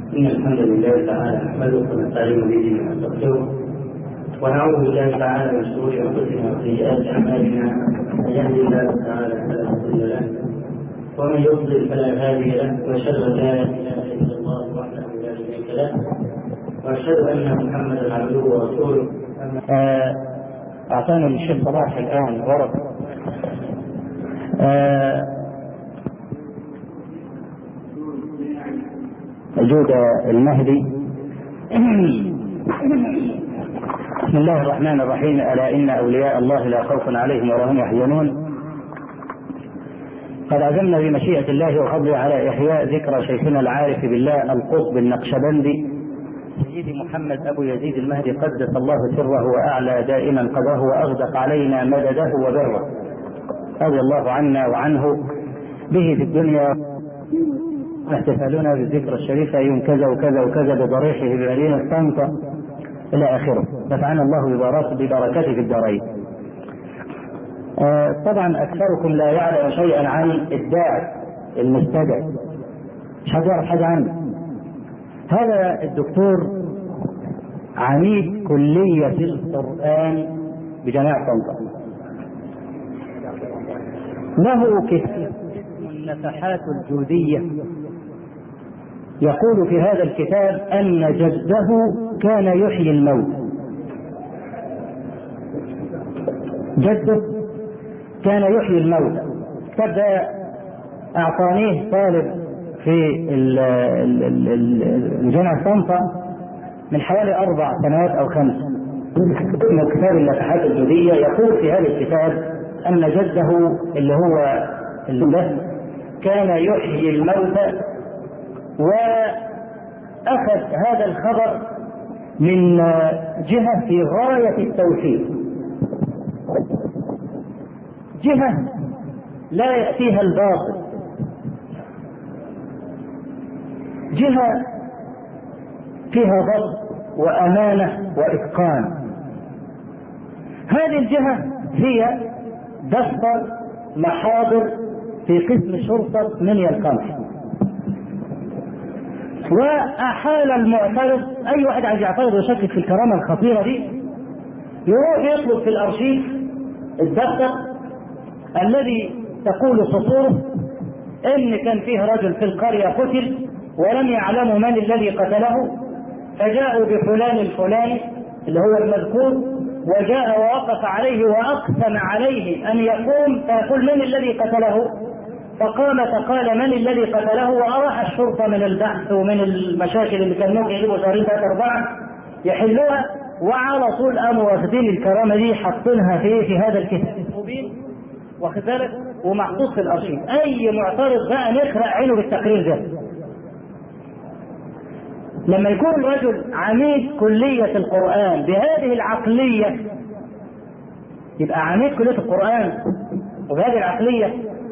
إن الحمد لله تعالى نحمده ونستعين به ونستغفره ونعوذ بالله تعالى من شرور أنفسنا وسيئات أعمالنا. من يهدي الله تعالى فلا مضل له ومن يضلل فلا هادي له، وأشهد أن لا إله إلا الله وحده لا شريك له، وأشهد أن محمدا عبده ورسوله. أعطانا الشيخ صلاح الآن ورق وجود المهدي. بسم الله الرحمن الرحيم. ألا إن أولياء الله لا خوف عليهم ولا هم يحزنون. قد عزمنا بمشيئة الله وفضله على إحياء ذكرى شيخنا العارف بالله القطب النقشبندي سيدي محمد أبو يزيد المهدي قدس الله سره وأعلى دائما قضاه وأغدق علينا مدده وبره، رضي الله عنا وعنه به في الدنيا. احتفالنا بالذكرى الشريفة يوم كذا وكذا وكذا بضريحه بمدينة طنطا إلى آخره، نفعنا الله ببركاته في الدارين. طبعا أكثركم لا يعلم شيئا عن الداعي المستدعي، مش حد يعرف حاجة عنه. هذا الدكتور عميد كلية القرآن بجامعة طنطا، له كتاب النفحات الجودية يقول في هذا الكتاب أن جده كان يحيي الموت. جده كان يحيي الموت. الكتاب ده أعطانيه طالب في جامعة طنطا من حوالي 4 سنوات أو 5. من كتاب النفحات الجودية يقول في هذا الكتاب أن جده اللي هو ده كان يحيي الموت، وأخذ هذا الخبر من جهة في غاية التوحيد، جهة لا يأتيها الباطل، جهة فيها ضبط وأمانة وإتقان. هذه الجهة هي دفتر محاضر في قسم شرطة منيا القمح. وأحال المعترض، أي واحد عايز يعترض ويشكك في الكرامة الخطيرة دي، يروح يطلب في الأرشيف الدفتر الذي تقول سطوره إن كان فيه رجل في القرية قتل ولم يعلموا من الذي قتله، فجاءوا بفلان الفلاني اللي هو المذكور، وجاء ووقف عليه وأقسم عليه أن يقوم فيقول من الذي قتله، فقام فقال من الذي قتله، وأراح الشرطة من البحث ومن المشاكل اللي كان ممكن يجيبوا 2 3 4 يحلوها، وعلى طول قاموا واخدين الكرامة دي حاطينها في هذا الكتاب المبين، واخد بالك، ومحطوط في الأرشيف. أي معترض بقى نخرق عينه بالتقرير ده. لما يكون رجل عميد كلية القرآن بهذه العقلية، يبقى عميد كلية القرآن وبهذه العقلية،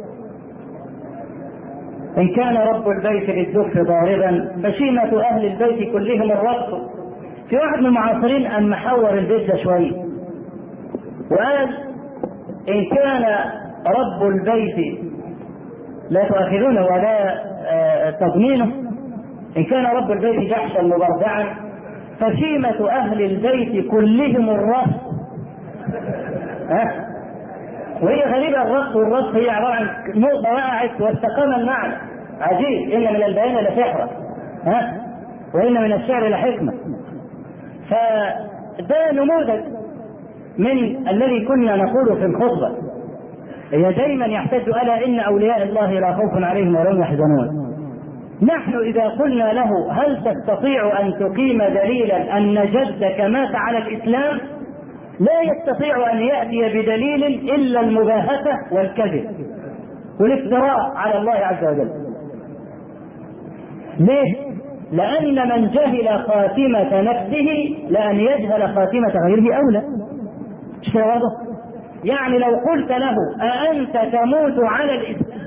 إن كان رب البيت بالدف ضاربا فشيمة أهل البيت كلهم الرقص. في واحد من المعاصرين أن محور البيت ده شوية وقال إن كان رب البيت لا تؤاخذونه ولا تضمينه، إن كان رب البيت جحشا مبردعا فشيمة أهل البيت كلهم الرقص. وهي غريبة، الرقص والرقص هي عبارة عن نقطة وقعت واستقام المعنى. عجيب، إن من البيان لسحرة وإن من الشعر لحكمة. فده نموذج من الذي كنا نقوله في الخطبة، هي دائما يحتج ألا إن أولياء الله لا خوف عليهم ولا هم يحزنون. نحن إذا قلنا له هل تستطيع أن تقيم دليلا أن جدك مات على الإسلام، لا يستطيع أن يأتي بدليل إلا المباهته والكذب والافتراء على الله عز وجل. ليه؟ لأن من جهل خاتمة نفسه لأن يجهل خاتمة غيره أولى. مش واضح؟ يعني لو قلت له أأنت تموت على الإسلام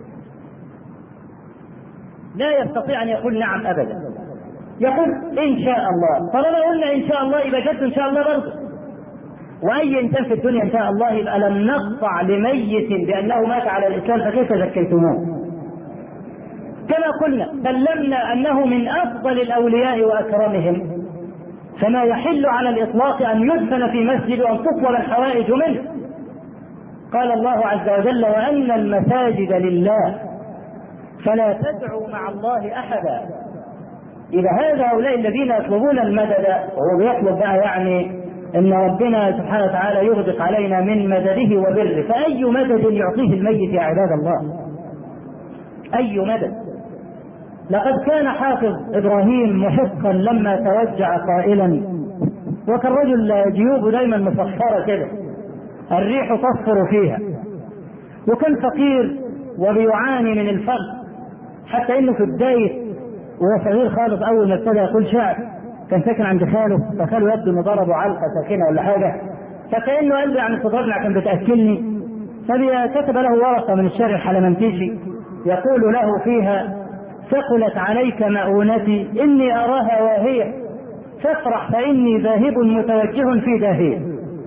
لا يستطيع أن يقول نعم أبدا، يقول إن شاء الله. طالما قلنا إن شاء الله يبقى جد إن شاء الله برضه. وأي إنسان في الدنيا إن شاء الله يبقى لم نقطع لميت بأنه مات على الإسلام، فكيف زكيتموه؟ كما قلنا سلمنا أنه من أفضل الأولياء وأكرمهم، فما يحل على الإطلاق أن يدفن في مسجد وأن تطلب الحوائج منه. قال الله عز وجل: وأن المساجد لله فلا تدعوا مع الله أحدا. إذا هؤلاء الذين يطلبون المدد، وهو بيطلب بقى يعني إن ربنا سبحانه وتعالى يغدق علينا من مدده وبره، فأي مدد يعطيه الميت يا عباد الله؟ أي مدد؟ لقد كان حافظ إبراهيم محقا لما توجع قائلا، وكان رجل جيوبه دايما مصفرة كده الريح تصفر فيها، وكان فقير وبيعاني من الفقر، حتى انه في بداية وهو صغير خالص اول ما ابتدى يقول شعر كان ساكن عند خاله، فخاله يبدو انه ضربه علقة ساكنة ولا حاجة، فكأنه قال له يعني صدرنا كان بتأكلني، فكتب له ورقة من الشعر الحلمنتيشي يقول له فيها: ثقلت عليك مؤونتي إني أراها واهية، فافرح فإني ذاهب متوجه في داهية.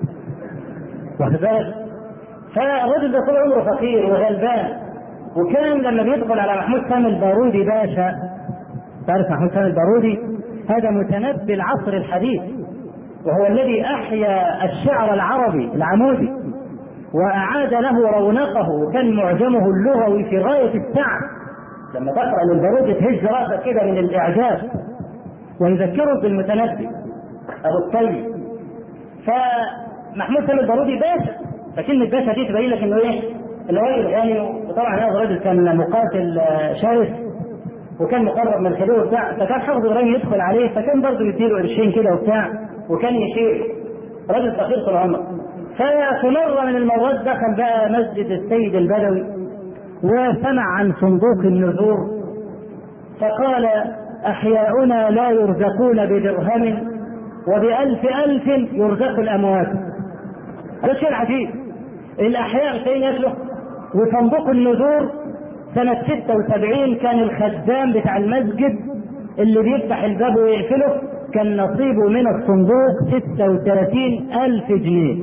فالرجل ده طول عمره فقير وغلبان، وكان لما بيدخل على محمود سامي البارودي باشا، تعرف محمود سامي البارودي هذا متنبي العصر الحديث، وهو الذي أحيا الشعر العربي العمودي وأعاد له رونقه، وكان معجمه اللغوي في غاية السعة. لما تقرأ للبارودي تهز راسك كده من الإعجاز، ويذكره بالمتنبي أبو الطيب. فمحمود سامي البارودي باشا، فكلمة باشا دي تبين لك إنه إيه؟ الراجل يعني، وطبعا هذا الرجل كان مقاتل شرس وكان مقرب من الخديوي وبتاع، فكان حافظ إبراهيم يدخل عليه، فكان برضه يديله قرشين كده وبتاع، وكان يشير رجل فقير طول عمره. ففي مرة من المرات دخل بقى مسجد السيد البدوي وسمع عن صندوق النذور، فقال: أحياؤنا لا يرزقون بدرهم وبألف ألف يرزق الأموات. هذا شيء عجيب، الأحياء شيء يسلك. وصندوق النذور سنة 76 كان الخدام بتاع المسجد اللي بيفتح الباب ويقفله كان نصيبه من الصندوق 36,000 جنيه.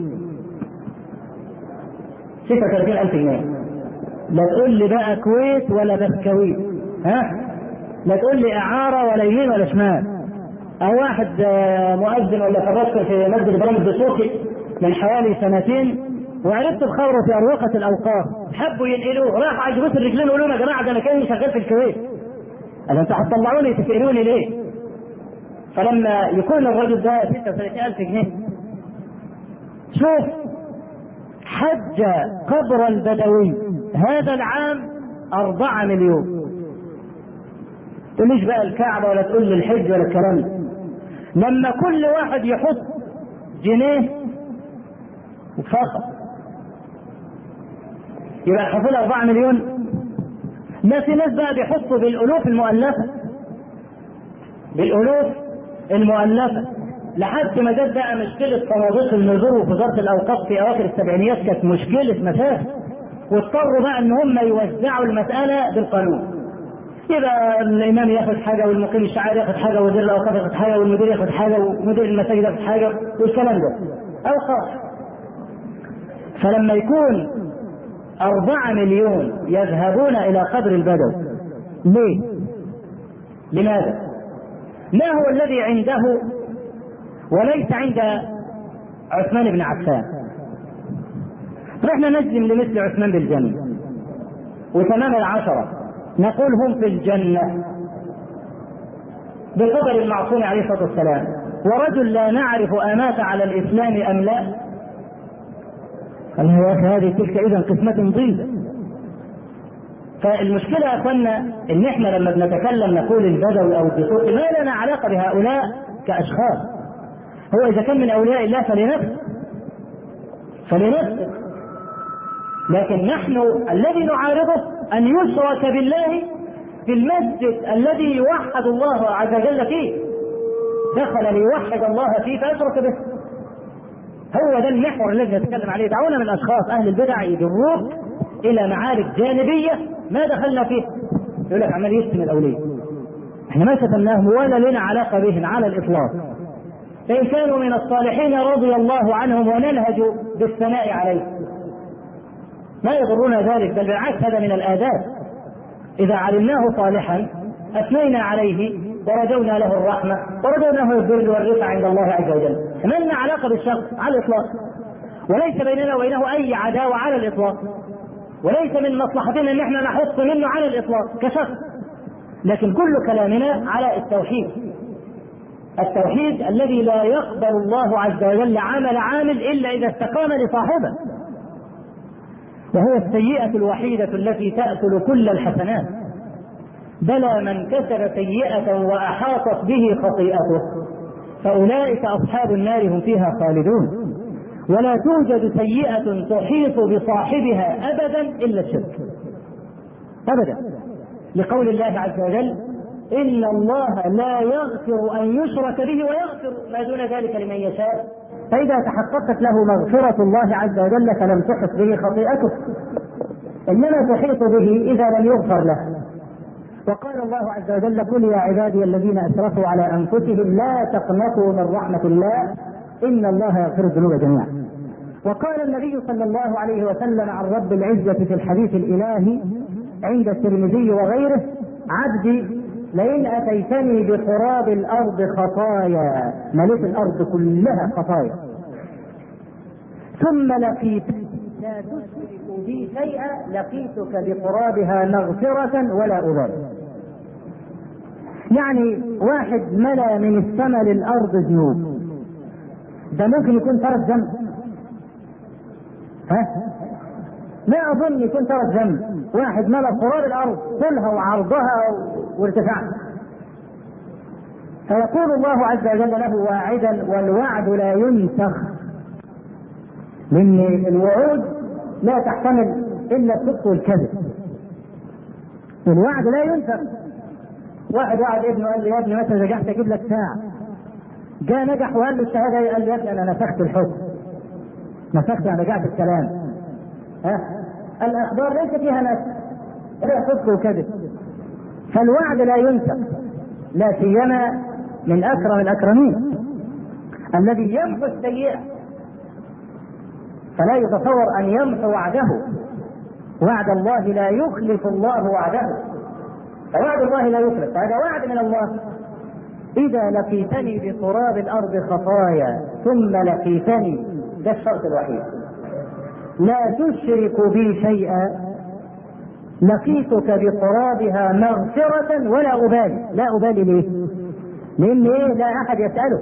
36,000 جنيه. لا تقول لي بقى كويت ولا بسكويت، ها؟ لا تقول لي إعارة ولا يمين ولا شمال. أو واحد مؤذن ولا فرشكر في مسجد إبراهيم الدسوقي من حوالي 2 وعرفت بخبره في أروقة الأوقاف، حبوا ينقلوه، راحوا على جبوس الرجلين يقولوا يا جماعة ده أنا كان شغال في الكويت، قال أنتوا هتطلعوني تسألوني ليه؟ فلما يكون الرجل ده 36,000 جنيه، شوف حج قبر البدوي هذا العام 4 مليون. تقوليش بقى الكعبة ولا تقول لي الحج ولا الكلام ده. لما كل واحد يحط جنيه فقط يبقى الحصول 4 مليون. لا، في ناس بقى بيحطوا بالألوف المؤلفة، بالألوف المؤلفة، لحد ما جت بقى مشكلة صناديق النذور ووزارة الأوقاف في أواخر السبعينيات كانت مشكلة مسافة، واضطروا بقى إن هم يوزعوا المسألة بالقانون. يبقى الإمام ياخد حاجة والمقيم الشعائر ياخد حاجة ووزير الأوقاف ياخد حاجة والمدير ياخد حاجة ومدير المساجد ياخد حاجة والكلام ده أوقاف. فلما يكون 4 مليون يذهبون إلى قبر البدو، ليه؟ لماذا؟ ما هو الذي عنده وليس عند عثمان بن عفان؟ نحن نجزم لمثل عثمان بالجنة، وتمام 10 نقول هم في الجنة بقدر المعصوم عليه الصلاة والسلام. ورجل لا نعرف أمات على الإسلام أم لا، هذه تلك إذا قسمة ضيزة. فالمشكلة يا أخوانا إن إحنا لما بنتكلم نقول البدوي أو الدسوقي ما لنا علاقة بهؤلاء كأشخاص. هو إذا كان من أولياء الله فلنفسه، لكن نحن الذي نعارضه أن يشرك بالله في المسجد الذي يوحد الله عز وجل فيه. دخل ليوحد الله فيه فأشرك به. هو ده المحور الذي نتكلم عليه. دعونا من أشخاص أهل البدع يجروك إلى معارك جانبية ما دخلنا فيه. يقول لك عمال يشتم الأولياء، احنا ما شتمناهم ولا لنا علاقة بهم على الإطلاق. فإن كانوا من الصالحين رضي الله عنهم وننهج بالثناء عليهم، ما يضرنا ذلك، بل بالعكس هذا من الآداب. إذا علمناه صالحا أثنينا عليه ورجونا له الرحمة ورجونا له البر والرفع عند الله عز وجل. ما لنا علاقة بالشخص على الإطلاق، وليس بيننا وبينه أي عداوة على الإطلاق، وليس من مصلحتنا أن احنا نحط منه على الإطلاق كشخص، لكن كل كلامنا على التوحيد، التوحيد الذي لا يقبل الله عز وجل عامل إلا إذا استقام لصاحبه، وهو السيئة الوحيدة التي تأكل كل الحسنات. بلى من كسب سيئة وأحاطت به خطيئته فأولئك أصحاب النار هم فيها خالدون. ولا توجد سيئة تحيط بصاحبها أبدا إلا الشرك أبدا، لقول الله عز وجل إن الله لا يغفر أن يشرك به ويغفر ما دون ذلك لمن يشاء. فإذا تحققت له مغفرة الله عز وجل فلم تحط به خطيئته، إنما تحيط به إذا لم يغفر له. وقال الله عز وجل قل يا عبادي الذين أسرفوا على أنفسهم لا تقنطوا من رحمة الله إن الله يغفر الذنوب جميعا. وقال النبي صلى الله عليه وسلم عن رب العزة في الحديث الإلهي عند الترمذي وغيره عبدي لئن أتيتني بقراب الأرض خطايا، مليت الأرض كلها خطايا، ثم لقيتني لا تشرك بي شيئا لقيتك بقرابها مغفرة ولا أبالي. يعني واحد ملا من السماء للأرض ذنوب، ده ممكن يكون ترك ذنب؟ لا أظن يكون ترك ذنب. واحد ملا قراب الأرض طولها وعرضها وارتفاعها، فيقول الله عز وجل له واعدا والوعد لا ينسخ، لأن الوعود لا تحتمل إلا الصدق والكذب، الوعد لا ينسخ. واحد وعد ابنه قال له يا ابني متى نجحت اجيب لك ساعة، جاء نجح وقال له الشهادة، قال له يا ابني انا نسخت الحكم، نسخت يعني رجعت الكلام. الأخبار ليس فيها نسخ، لا صدق وكذب، فالوعد لا ينسخ، لا سيما من أكرم الأكرمين الذي يمحو السيئة، فلا يتصور أن يمحو وعده. وعد الله لا يخلف الله وعده، فوعد الله لا يخلف، فهذا وعد من الله. إذا لقيتني بقراب الأرض خطايا ثم لقيتني، ده الشرط الوحيد، لا تشرك بي شيئا لقيتك بقرابها مغفرة ولا أبالي. لا أبالي ليه؟ لأن إيه؟ لا أحد يسأله،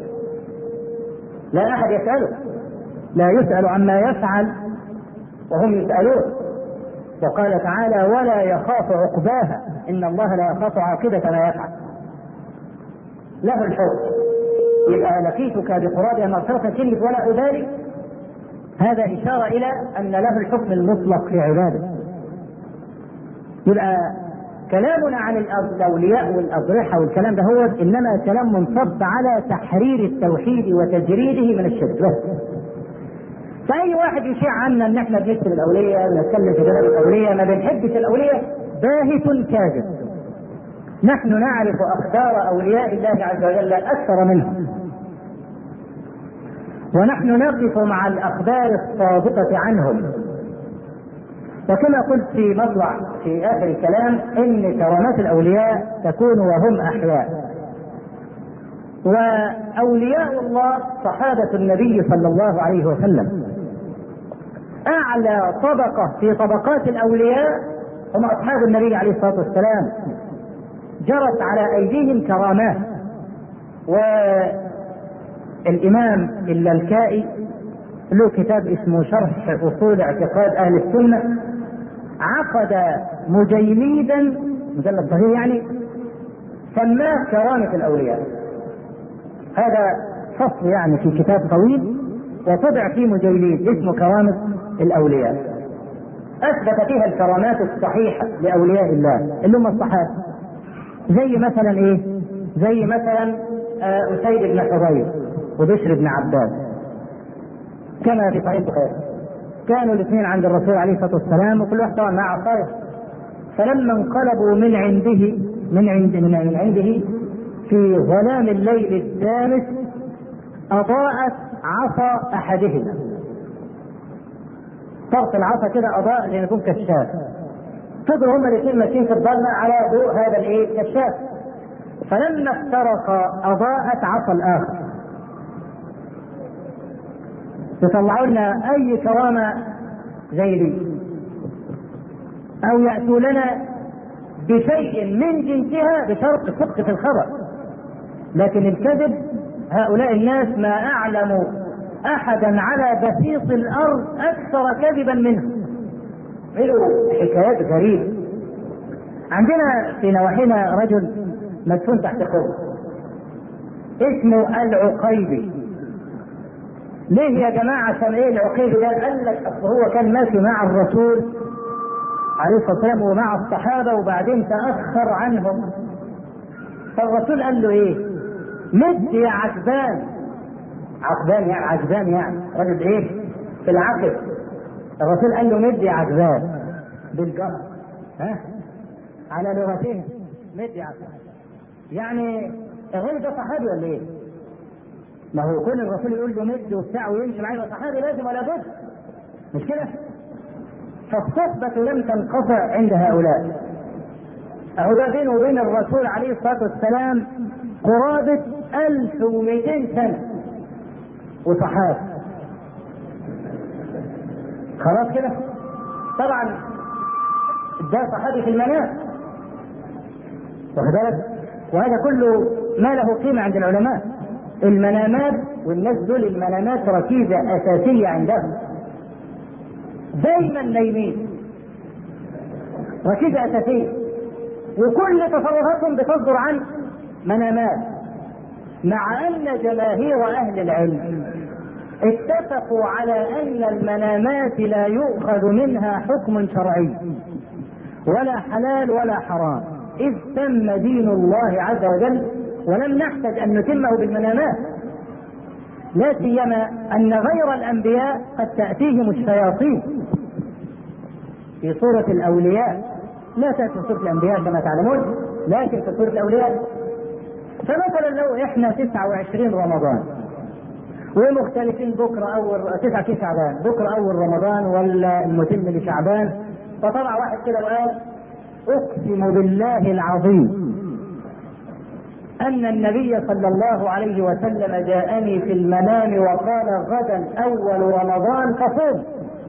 لا أحد يسأله، لا يسأل عما يفعل وهم يسألون. وقال تعالى ولا يخاف عقباها، إن الله لا يخاف عاقبة ما يفعل، له الحكم. يبقى لقيتك بقرابها مغفرة كلمة ولا أبالي، هذا إشارة إلى أن له الحكم المطلق في عباده. يبقى كلامنا عن الأولياء والأضرحة والكلام ده هو إنما كلام منصب على تحرير التوحيد وتجريده من الشرك بس. فأي واحد يشيع عنا أن احنا بنكتب الأولياء ونتكلم في جلال الأولياء ما بنحبش الأولياء، باهت كاذب. نحن نعرف أخبار أولياء الله عز وجل أكثر منهم، ونحن نقف مع الأخبار الصادقة عنهم. وكما قلت في مطلع في آخر الكلام إن كرامات الأولياء تكون وهم أحياء، وأولياء الله صحابة النبي صلى الله عليه وسلم. أعلى طبقة في طبقات الأولياء هم أصحاب النبي عليه الصلاة والسلام، جرت على أيديهم كرامات. والإمام اللالكائي له كتاب اسمه شرح أصول اعتقاد أهل السنة، عقد مجلدا مجلد صغير يعني سماه كرامة الأولياء. هذا فصل يعني في كتاب طويل وطبع فيه مجلد اسمه كرامة الأولياء، أثبت فيها الكرامات الصحيحة لأولياء الله اللي هم الصحابة. زي مثلا إيه؟ زي مثلا أسيد بن حضير وبشر بن عباس، كما في صحيح البخاري، كانوا الاثنين عند الرسول عليه الصلاة والسلام وكل واحد طبعا مع عصايه، فلما انقلبوا من عنده في ظلام الليل الدامس أضاءت عصا أحدهما، طرف العصا كده أضاء لأن يكون كشاف، فضلوا هما الاثنين ماشيين في الظلمة على ضوء هذا الكشاف. فلما افترقا أضاءت عصا الآخر. يطلعوا لنا أي كرامة زي دي، أو يأتوا لنا بشيء من جنسها بشرط الصدق في الخبر. لكن الكذب، هؤلاء الناس ما أعلموا أحدا على بسيط الأرض أكثر كذبا منه. عملوا حكايات غريبة. عندنا في نواحينا رجل مدفون تحت قبر اسمه العقيبي. ليه يا جماعة عشان ايه العقيبي ده؟ قال لك اصل هو كان ماشي مع الرسول عليه الصلاة والسلام ومع الصحابة وبعدين تأخر عنهم، فالرسول قال له ايه؟ مد يا عجبان. عقبان يعني عجبان يعني رجل ايه في العقل. الرسول قال له مد يا عجبان بالجر، ها على لغتين، مد يا عجبان. يعني الراجل ده صحابي ولا ايه؟ ما هو كل الرسول يقول له مد وبتاع ويمشي معاه صحابي لازم ولا بد، مش كده؟ فالصحبة لم تنقطع عند هؤلاء. أهو ده بينه وبين الرسول عليه الصلاة والسلام قرابة 1200 سنة وصحابة. خلاص كده؟ طبعا ده صحابي في المنام، واخد بالك؟ وهذا كله ما له قيمة عند العلماء. المنامات، والناس دول المنامات ركيزة أساسية عندهم، دايما نايمين، ركيزة أساسية، وكل تصرفاتهم بتصدر عن منامات. مع أن جماهير أهل العلم اتفقوا على أن المنامات لا يؤخذ منها حكم شرعي ولا حلال ولا حرام، إذ تم دين الله عز وجل ولم نحتاج أن نتمه بالمنامات. لا سيما أن غير الأنبياء قد تأتيهم الشياطين في صورة الأولياء، لا تأتي صورة الأنبياء كما تعلمون، لكن في صورة الأولياء. فمثلا لو إحنا 29 رمضان ومختلفين بكرة أول 9 شعبان، بكرة أول رمضان ولا المتم لشعبان، فطلع واحد كده وقال أقسم بالله العظيم أن النبي صلى الله عليه وسلم جاءني في المنام وقال غدا أول رمضان فصوم،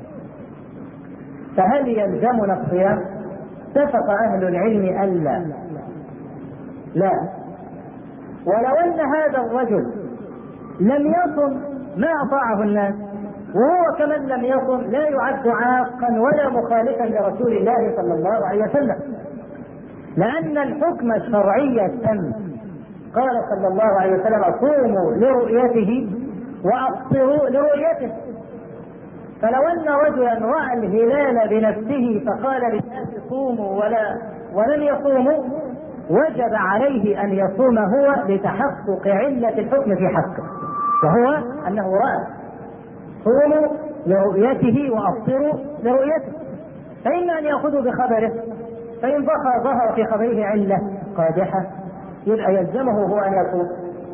فهل يلزمنا الصيام؟ اتفق أهل العلم ألا، لا. ولو أن هذا الرجل لم يصم ما أطاعه الناس، وهو كمن لم يصم لا يعد عاقا ولا مخالفا لرسول الله صلى الله عليه وسلم، لأن الحكم الشرعي تم. قال صلى الله عليه وسلم صوموا لرؤيته وأفطروا لرؤيته. فلو أن رجلا رأى الهلال بنفسه فقال للناس صوموا ولم يصوموا، وجب عليه أن يصوم هو لتحقق علة الحكم في حقه، وهو أنه رأى. صوموا لرؤيته وأفطروا لرؤيته، فإما أن يأخذوا بخبره، فإن ظهر في خبره علة قادحة يبقى يلزمه هو أن يصوم.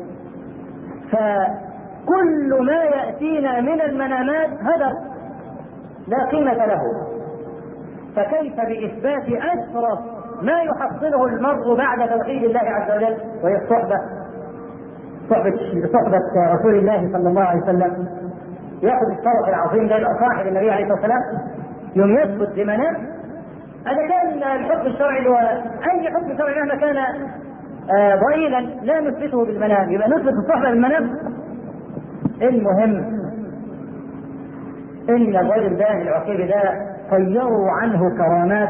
فكل ما يأتينا من المنامات هدر لا قيمة له، فكيف بإثبات أشرف ما يحصله المرء بعد توحيد الله عز وجل، وهي صحبة رسول الله صلى الله عليه وسلم. يأخذ الشرف العظيم ده يبقى صاحب النبي عليه الصلاة والسلام يوم يثبت بمنام. هذا كان الحكم الشرعي، وأي حكم شرعي مهما كان ضئيلا لا نثبته بالمنام، يبقى نثبت الصحبة بالمنام. المهم ان الرجل ده العقيبي ده طيروا عنه كرامات.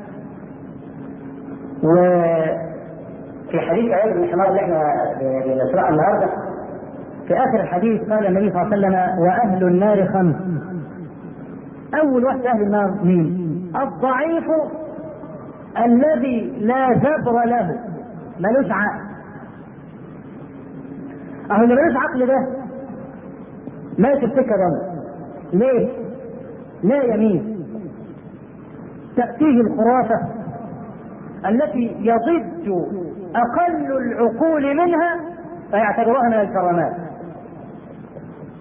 وفي حديث عياض بن حمار اللي احنا بنقراه النهارده، في اخر الحديث قال النبي صلى الله عليه وسلم واهل النار 5. اول واحد اهل النار مين؟ الضعيف الذي لا جبر له، ملوش عقل. اهو اللي ملوش عقل ده ماشي السكه ده ليه؟ لا يمين. تأتيه الخرافة التي يضج أقل العقول منها فيعتبرها من الكرامات.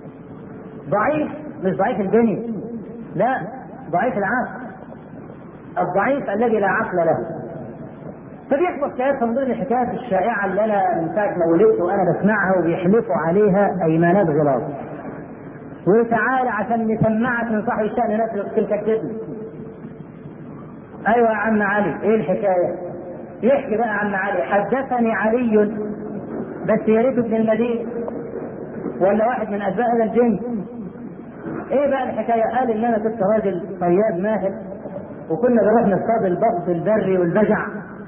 ضعيف مش ضعيف البني، لا، ضعيف العقل. الضعيف الذي لا عقل له. فبيحكوا حكايات من ضمن الحكايات الشائعه اللي انا من ساعه ما ولدت وانا بسمعها وبيحلفوا عليها ايمانات غلاظ. وتعالى عشان نسمعك من صاحب الشأن نفسك تلك الكذب. ايوه يا عم علي، ايه الحكايه؟ يحكي بقى عم علي: حدثني علي، بس يا ريت ابن المدينه ولا واحد من اتباع هذا الجن. ايه بقى الحكايه؟ قال ان انا كنت راجل صياد ماهر، وكنا بنروح نصطاد البط البري والبجع،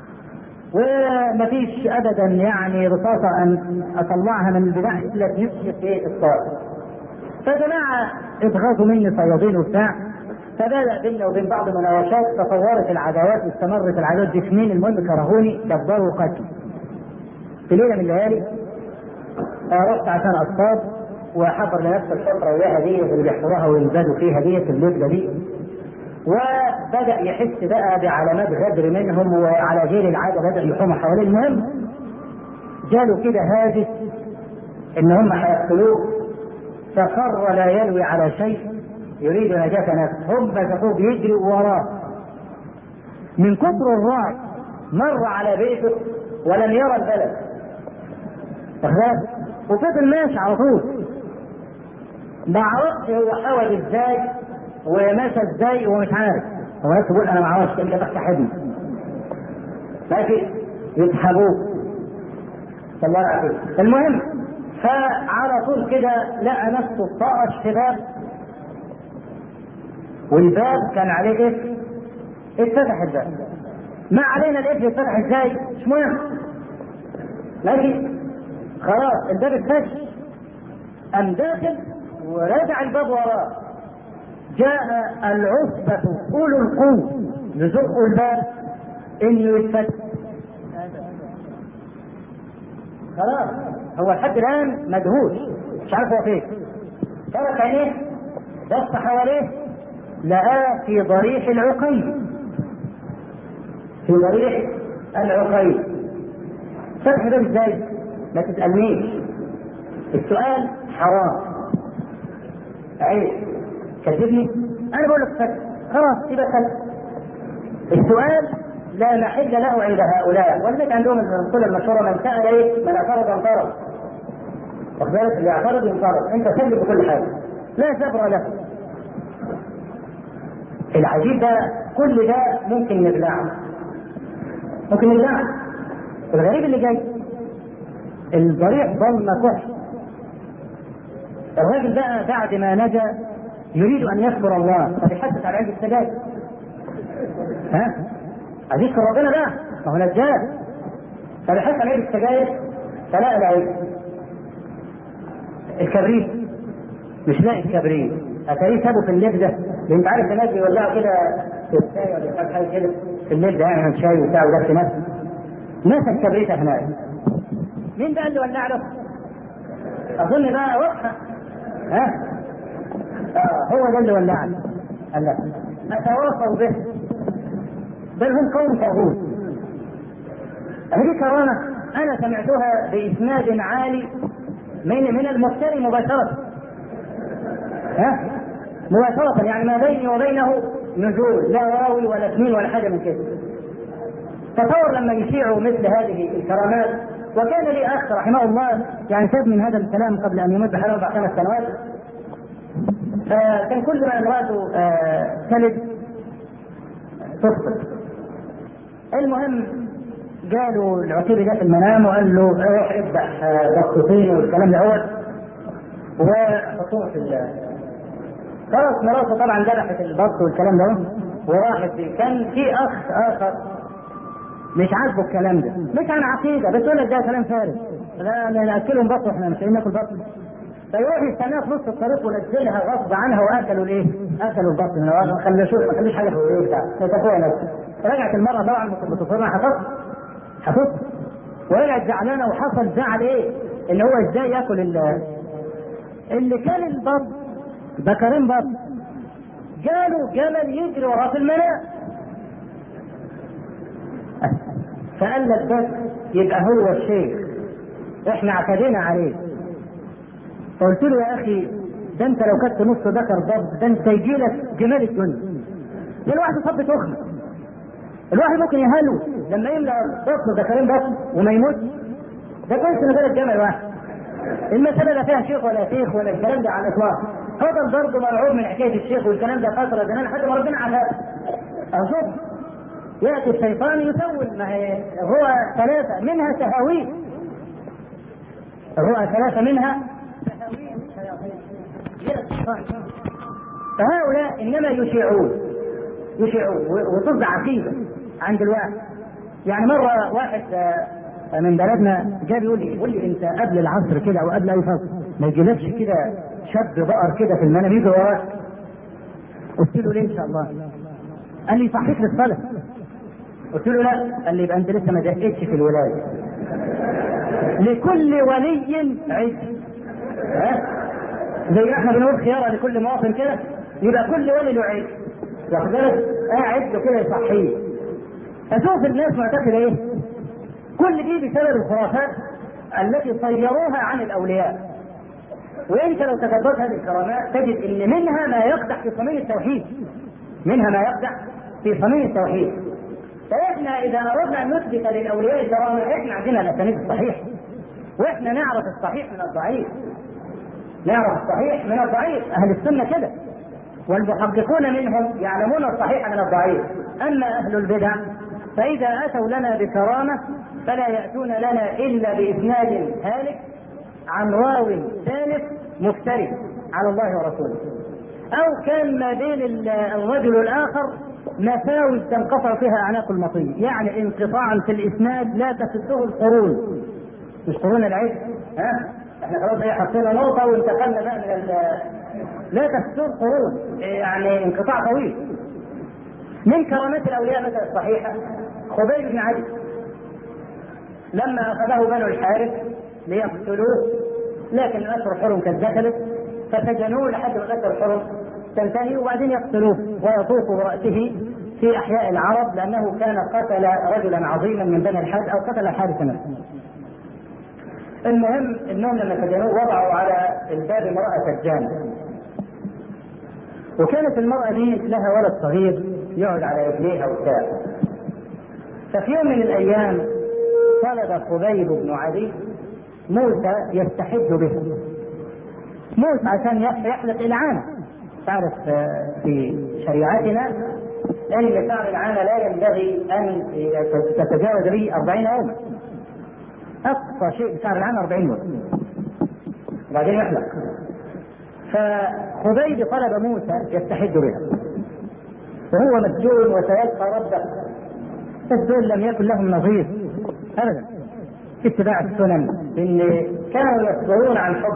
ومفيش ابدا يعني رصاصه ان اطلعها من البتاع الا تمشي في الصاد. فجماعه اتغاظوا مني صيادين وبتاع، فبدأ بيننا وبين بعض مناوشات، تطورت العداوات واستمرت العداوات دي سنين. المهم كرهوني دبروا قتلي. في ليله من الليالي رحت عشان اصطاد وحضر لنفس الحفره وياها دي اللي بيحفروها وينزلوا فيها دي في الليله دي، وبدأ يحس بقى بعلامات غدر منهم، وعلى غير العاده بدأ يحوم حواليه. المهم جاله كده هاجس ان هم هيقتلوه، فخر لا يلوي على شيء يريد نجاة نفسه. هم مسكوه بيجري وراه، من كثر الرعب مر على بيته ولم يرى البلد، وفضل ماشي على طول. ما عرفش هو حاول ازاي وماشى ازاي ومش عارف. هو نفسه بيقول انا ما اعرفش، انت تحت حدي لكن يسحبوه. الله يعافيك. المهم فعلى طول كده لقى نفسه طاش في باب، والباب كان عليه قفل، اتفتح الباب. ما علينا القفل اتفتح ازاي مش مهم، لكن خلاص الباب اتفتح. قام داخل ورجع الباب وراه. جاء العصبة أولو القوة يزقوا الباب انه يتفتح. خلاص هو لحد الان مدهوش مش عارف هو فين. ترك عينيه بص حواليه لقاه في ضريح العقيل. في ضريح العقيل. فتح ده ازاي؟ ما تسألنيش، السؤال حرام عيب. كذبني انا بقول لك فتح خلاص يبقى فتح. السؤال لا محل له عند هؤلاء، ولذلك عندهم الكل المشهوره: من سأل ايه؟ من اعترض انطرد. واخد بالك؟ اللي يعترض ينطرد. انت سلم بكل حاجه لا جبر له. العجيب ده كل ده ممكن نبلعه، ممكن نبلعه. الغريب اللي جاي الضريح ضلمه كحل. الراجل بقى بعد ما نجا يريد ان يذكر الله، فبيحدث على علبه السجاير. ها؟ عايز يذكر ربنا بقى، ما هو نجاه. فبيحدث على علبه السجاير فلاقى العيب الكبريت، مش لاقي الكبريت. اتاريه سابه في الليل ده، لان انت عارف الناس بيولعوا كده في الشاي ولا حاجه كده في الليل ده، يعني شاي وبتاع وده في نفسه. مسك كبريت هناك. مين ده اللي ولع له؟ اظن بقى واضحه. ها؟ هو ده اللي ولع له. قال لا اتواصوا به، بل هم قوم طاغوت. هذه كرامه انا سمعتها باسناد عالي من المفتري مباشره. ها؟ مباشرة، يعني ما بيني وبينه نزول، لا واوي ولا اثنين ولا حاجة من كده. تصور لما يشيعوا مثل هذه الكرامات. وكان لي أخ رحمه الله يعني شاب من هذا الكلام قبل أن يمد حوالي 4 5 سنوات، فكان كل ما امرأته تلد تسقط. المهم جاله العقيل ده في المنام وقال له روح اذبح بطتين والكلام ده وحطوه في خلاص. مراته طبعا ذبحت البط والكلام ده وراحت. كان في اخ اخر مش عاجبه الكلام ده، مش عن عقيده بس يقول لك ده كلام فارغ، لا ناكلهم بط واحنا مش عايزين ناكل بط. فيروح يستناها في نص الطريق ونزلها غصب عنها واكلوا الايه؟ اكلوا البط. ما خليش حاجه في الايه بتاع تتفوق نفسه. رجعت المره طبعا بتصرنا حفظت ورجعت زعلانه، وحصل زعل ايه؟ اللي هو ازاي ياكل اللي كان البط ذكرين بط. جاله جمل يجري وراه في المنام، فقال لك بس يبقى هو الشيخ احنا اعتدينا عليه. قلت له يا اخي ده انت لو كنت نص ذكر ضب ده انت يجي لك جمال الدنيا. ده الواحد صب تخمه الواحد ممكن يهلو لما يملأ بطنه ذكرين بس وما يموت، ده كويس ان غير الجمل واحد. المسألة لا فيها شيخ ولا شيخ ولا الكلام ده على الإطلاق. فضل برضه مرعوب من حكاية الشيخ والكلام ده فترة زمان لحد ما ربنا عذاب. أشوف يأتي الشيطان يسول، ما هي هو ثلاثة منها تهاويه، هو ثلاثة منها تهاويه الشياطين. فهؤلاء إنما يشيعون وتصدع عقيدة عند الواحد. يعني مرة واحد من بلدنا جاء بيقول لي انت قبل العصر كده او قبل اي فصل ما يجيلكش كده شاب بقر كده في المنام يجي وراك؟ قلت له ليه ان شاء الله؟ قال لي صحيح للصلاه. قلت له لا. قال لي يبقى انت لسه ما دقتش في الولايه. لكل ولي عيد، زي ما احنا بنقول خياره لكل مواطن كده، يبقى كل ولي له عيد، واخد بالك؟ قاعد له كده يصحيه. اشوف الناس معتقده ايه؟ كل دي بسبب الخرافات التي صيروها عن الاولياء. وانت لو تدبرت هذه الكرامات تجد ان منها ما يقدح في صميم التوحيد، فاحنا اذا اردنا ان نثبت للاولياء الكرامه احنا عندنا الاسانيد الصحيح، واحنا نعرف الصحيح من الضعيف، اهل السنه كده، والمحققون منهم يعلمون الصحيح من الضعيف. اما اهل البدع فإذا أتوا لنا بكرامة فلا يأتون لنا إلا بإسناد هالك عن راو ثالث مفتري على الله ورسوله، أو كان ما بين الرجل الآخر مساوي تنقطع فيها أعناق المطية، يعني انقطاعا في الإسناد لا تسده القرون، مش قرون العيش، احنا خلاص حطينا نقطة وانتقلنا بقى من لا تسده القرون، يعني انقطاع طويل. من كرامات الاولياء مثلا الصحيحه خبيب بن عدي لما اخذه بنو الحارث ليقتلوه، لكن الاشهر الحرم كانت دخلت فسجنوه لحد ما الاشهر الحرم تنتهي، وبعدين يقتلوه ويطوف براسه في احياء العرب، لانه كان قتل رجلا عظيما من بني الحارث او قتل الحارث نفسه. المهم انهم لما سجنوه وضعوا على الباب امراه سجانه، وكانت المراه دي لها ولد صغير يقعد على رجليها وبتاع. ففي يوم من الايام طلب خبيب بن عدي موسى يستحد به. موسى عشان يحلق العانه، تعرف في شريعتنا ان شعر العانه لا ينبغي ان تتجاوز به 40 يوما، اقصى شيء بشعر العانه 40 يوم وبعدين يحلق. فخبيب طلب موسى يستحد بها وهو مسجون وسيلقى ربه، الدول لم يكن لهم نظير ابدا في اتباع السنن، ان كانوا يصدرون عن حب.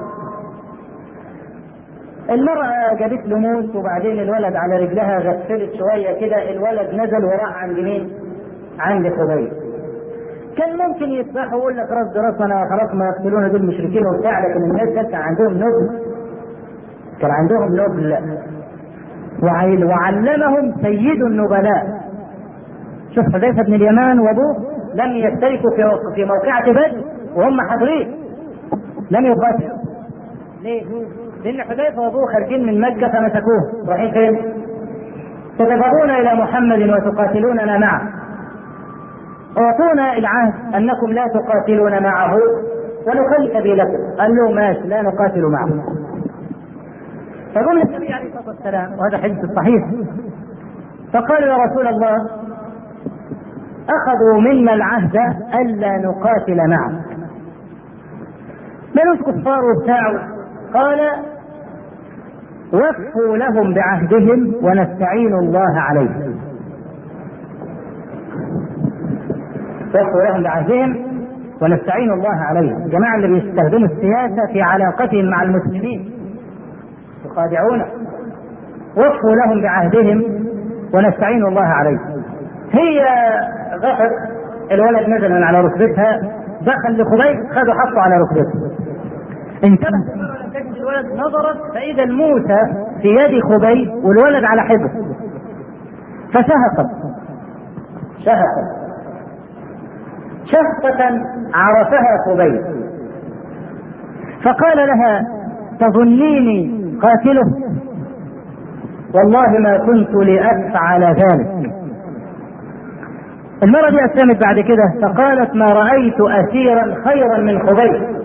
المرأة جابت له موس وبعدين الولد على رجلها غسلت شوية كده، الولد نزل وراح عند مين؟ عند خبيب. كان ممكن يسبحوا ويقول لك راس انا خلاص ما يقتلون دول مشركين وبتاع، لكن الناس كان عندهم نبل، وعلمهم سيد النبلاء. شوف حذيفة بن اليمان وابوه لم يشتركوا في موقعة بدر وهم حاضرين، لم يقاتلوا. ليه؟ لأن حذيفة وابوه خارجين من مكة فمسكوه، رايحين فين؟ تتبعون إلى محمد وتقاتلوننا معه، أعطونا العهد أنكم لا تقاتلون معه ونخلي سبيلكم. قال له ماشي لا نقاتل معه. فقال النبي عليه الصلاة والسلام، وهذا حديث صحيح، فقالوا يا رسول الله أخذوا منا العهد ألا نقاتل معه، مالوش كفار وبتاع. قال وفوا لهم بعهدهم ونستعين الله عليهم. وفوا لهم بعهدهم ونستعين الله عليهم. الجماعة اللي بيستخدموا السياسة في علاقتهم مع المسلمين يخادعونه. وفوا لهم بعهدهم ونستعين الله عليهم. هي غفر، الولد نزل من على ركبتها، دخل لخبيب خده حطه على ركبته، انتبه الولد نظرت فإذا الموسى في يد خبيب والولد على حبه، فشهقت شهقة عرفها خبيب، فقال لها تظنيني قاتله؟ والله ما كنت لأفعل ذلك. المرة دي أسلمت بعد كده فقالت: ما رأيت أسيرا خيرا من خبيب،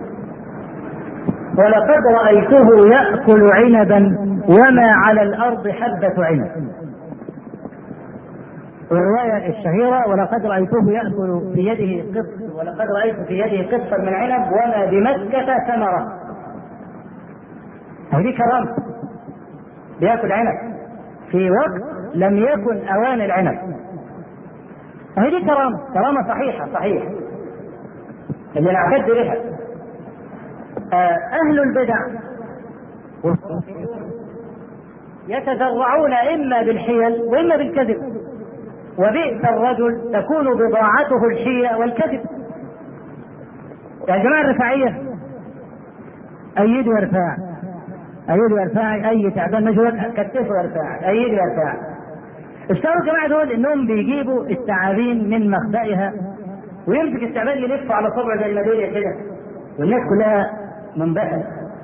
ولقد رأيته يأكل عنبا وما على الأرض حبة عنب. والرواية الشهيرة: ولقد رأيته يأكل في يده قط، ولقد رأيت في يده قطا من عنب وما بمكة ثمرة. هذه كرامة، بيأكل عنب في وقت لم يكن أوان العنب. هذه كرامة صحيح اللي نعتد بها. أهل البدع يتذرعون إما بالحيل وإما بالكذب، وبئس الرجل تكون بضاعته الحيلة والكذب. يا جماعة الرفاعية أيدوا ارفاع، أيدوا ارفاع، أي تعبان مجهول كتفوا ارفاع، أيدوا ارفاع. اشتروا الجماعة دول إنهم بيجيبوا الثعابين من مخبئها ويمسك الثعبان يلف على صبع زي الميدالية كده، والناس كلها منبهرة.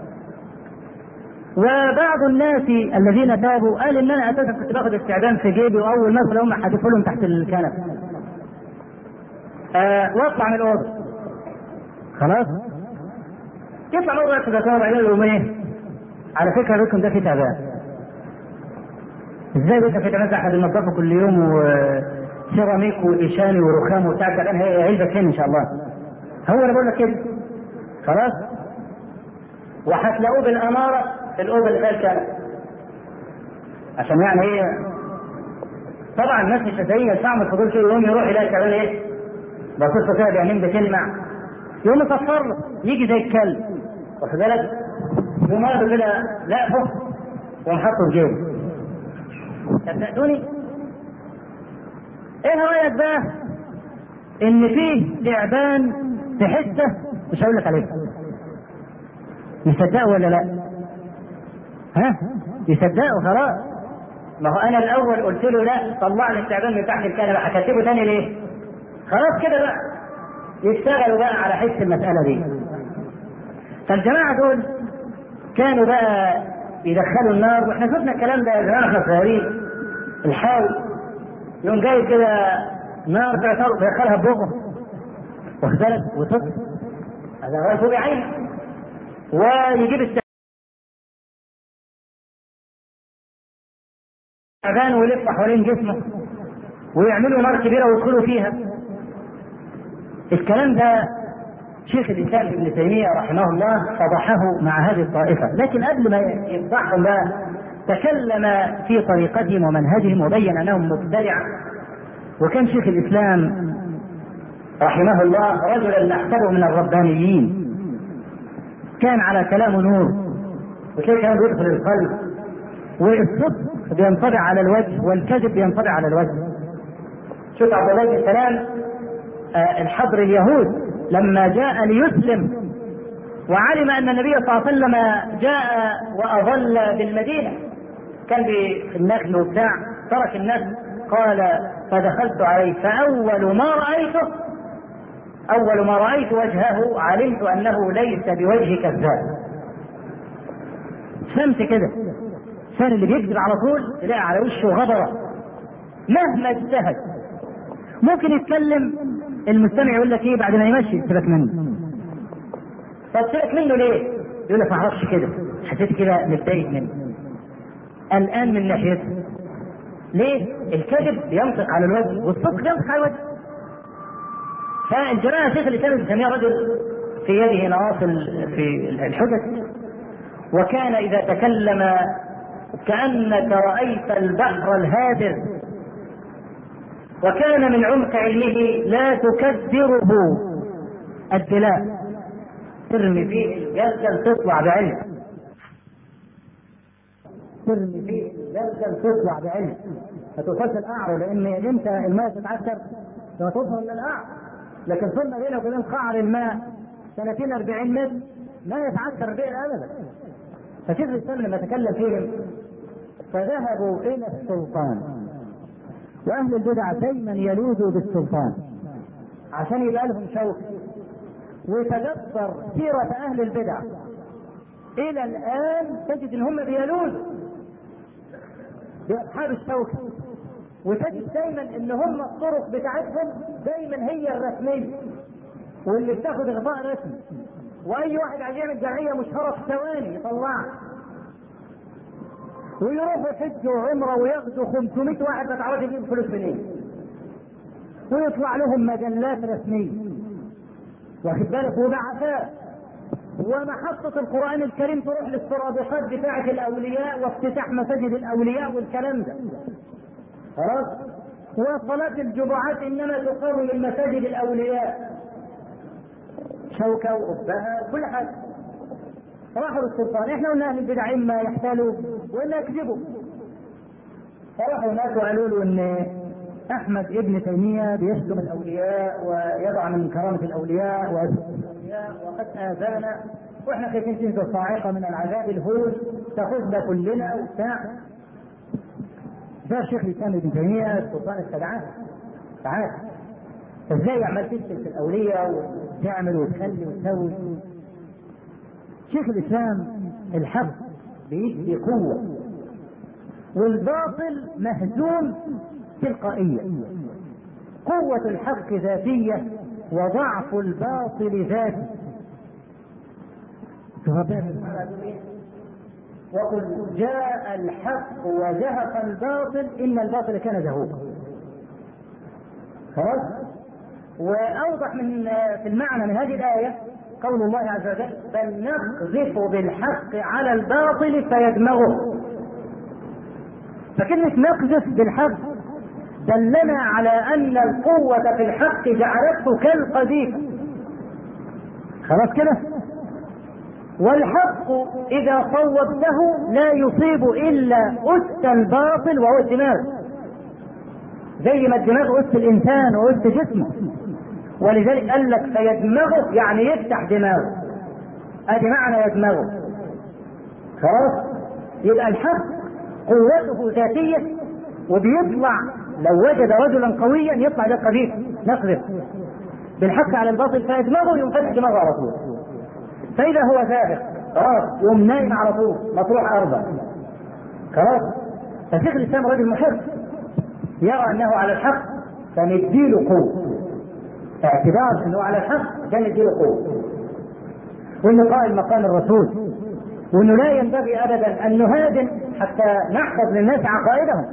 وبعض الناس الذين تابوا قال ان انا اساسا كنت باخذ الثعبان في جيبي، واول ما ادخل هم حدفوا لهم تحت الكنب. واطلع من الاوضه خلاص، يطلع من الاوضه يتذكر بعدين يقول ايه؟ على فكره بيتكم ده في تعبان. ازاي بيتك في تعبان؟ احد ينظفه كل يوم وسيراميك وايشاني ورخام وبتاع التعبان، هي علبه فين ان شاء الله. هو انا بقول لك كده خلاص، وهتلاقوه بالاماره في الاوضه اللي فيها الكلام، عشان يعني ايه؟ طبعا الناس مش هتلاقيه يدفعوا من الفضول كده، يوم يروح يلاقي كمان ايه؟ بصيصه كده بعينين بتلمع، يوم يصفر له يجي زي الكلب، واخد بالك؟ يوم هذا كده لقفه ومحطه في جيبه. صدقوني ايه رايك بقى ان فيه تعبان في حته مش هقول لك عليه؟ يصدقوا ولا لا؟ ها؟ يصدقوا خلاص. ما هو انا الاول قلت له لا، طلع لي التعبان من تحت الكنبه، هكتبه تاني ليه؟ خلاص كده بقى يشتغلوا بقى على حس المساله دي. فالجماعه دول كانوا بقى يدخلوا النار، واحنا شفنا الكلام ده زمان احنا صغيرين. الحاوي يوم جاي كده نار بيدخلها ببقه، واخد بالك؟ وتطفي هذا غيره بعينه، ويجيب التعبان ويلف حوالين جسمه ويعملوا نار كبيره ويدخلوا فيها. الكلام ده شيخ الاسلام ابن تيميه رحمه الله فضحه مع هذه الطائفه، لكن قبل ما يفضحهم بقى تكلم في طريقتهم ومنهجهم وبين انهم مبتدعه. وكان شيخ الاسلام رحمه الله رجلا نحسبه من الربانيين، كان على كلامه نور، وكيف كان يدخل القلب، والصدق بينطبع على الوجه والكذب بينطبع على الوجه. شوف عبد الله بن سلام الحبر اليهود لما جاء ليسلم وعلم ان النبي صلى الله عليه وسلم جاء واظل بالمدينه، كان بالنخل وبتاع، ترك النخل، قال فدخلت عليه فاول ما رايت وجهه علمت انه ليس بوجه كذاب. فهمت كده؟ كان اللي بيكذب على طول تلاقي على وشه غبره مهما اجتهد. ممكن يتكلم المستمع يقول لك ايه بعد ما يمشي؟ سيبك منه. طب سيبك منه ليه؟ يقول لك ما اعرفش كده، حسيت كده متضايق منه، قلقان من ناحيته. ليه؟ الكذب ينطق على الوجه والصدق ينطق على الوجه. فالجماعه شيخ الاسلام ابن تيميه رجل في يده نواصل في الحجج، وكان اذا تكلم كانك رايت البحر الهادر، وكان من عمق علمه لا تكدره الدلاء، ترمي فيه الجلجل تطلع بعلم، ترمي فيه الجلجل تطلع بعلم، ما توصلش القعر، لان انت الماء تتعثر لما توصل من القعر، لكن ثم بينه وبين قعر الماء 30-40 متر ما يتعثر به ابدا. فشيخ الاسلام لما تكلم فيهم فذهبوا الى السلطان، واهل البدع دايما يلوذوا بالسلطان عشان يبقى لهم شوك، ويتدبر سيرة اهل البدع الى الان تجد ان هم بيلوذوا باصحاب الشوك، وتجد دايما ان هم الطرق بتاعتهم دايما هي الرسميه واللي بتاخد اغضاء رسمي، واي واحد عايز يعمل جمعيه مشهوره في ثواني يطلعها، ويروحوا حج وعمره وياخدوا 500 واحد ما تعرفش يجيب فلوس منين، ويطلع لهم مجلات رسميه واخد بالك وبعثات، ومحطة القرآن الكريم تروح للسرادقات بتاعة الأولياء وافتتاح مساجد الأولياء والكلام ده خلاص. وصلاة الجمعات إنما تقام من مساجد الأولياء، شوكة وقبها كل حاجة. راحوا للسلطان، احنا قلنا أهل البدع إما يحتالوا وإلا يكذبوا، فراحوا هناك وقالوا له إن أحمد ابن تيمية بيشتم الأولياء ويضع من كرامة الأولياء وقد آذانا، واحنا خايفين تنزل صاعقة من العذاب الهول تاخذنا كلنا وبتاع. ده الشيخ الإسلام ابن تيمية السلطان استدعاه، تعال ازاي عمال تشتم في الأولياء وتعمل وتخلي وتسوي؟ شيخ الإسلام الحق بيدي قوة والباطل مهزوم تلقائية، قوة الحق ذاتية وضعف الباطل ذاتي. وقل جاء الحق وزهق الباطل إن الباطل كان زهوقا. خلاص. وأوضح من في المعنى من هذه الآية قول الله عز وجل بل نقذف بالحق على الباطل فيدمغه. فكلمة نقذف بالحق دلنا على أن القوة في الحق جعلته كالقذيفة. خلاص كده. والحق إذا صوبته لا يصيب إلا أس الباطل وهو الدماغ، زي ما الدماغ أس الإنسان وأس جسمه، ولذلك قال لك فيدمغه يعني يفتح دماغه، ادي معنى يدمغه. خلاص. يبقى الحق قوته ذاتية وبيطلع لو وجد رجلا قويا يطلع ده قذيف نقذف بالحق على الباطل فيدمغه ينفتح دماغه على طول. فإذا هو ثابت خلاص يوم نايم على طول مطروح أرضا. خلاص. فشيخ الإسلام رجل محب يرى أنه على الحق فنديله قوة، اعتبار أنه على الحق كان نديله قوة، وأنه قائل مقام الرسول، وأنه لا ينبغي أبدا أن نهاجم حتى نحفظ للناس عقائدهم،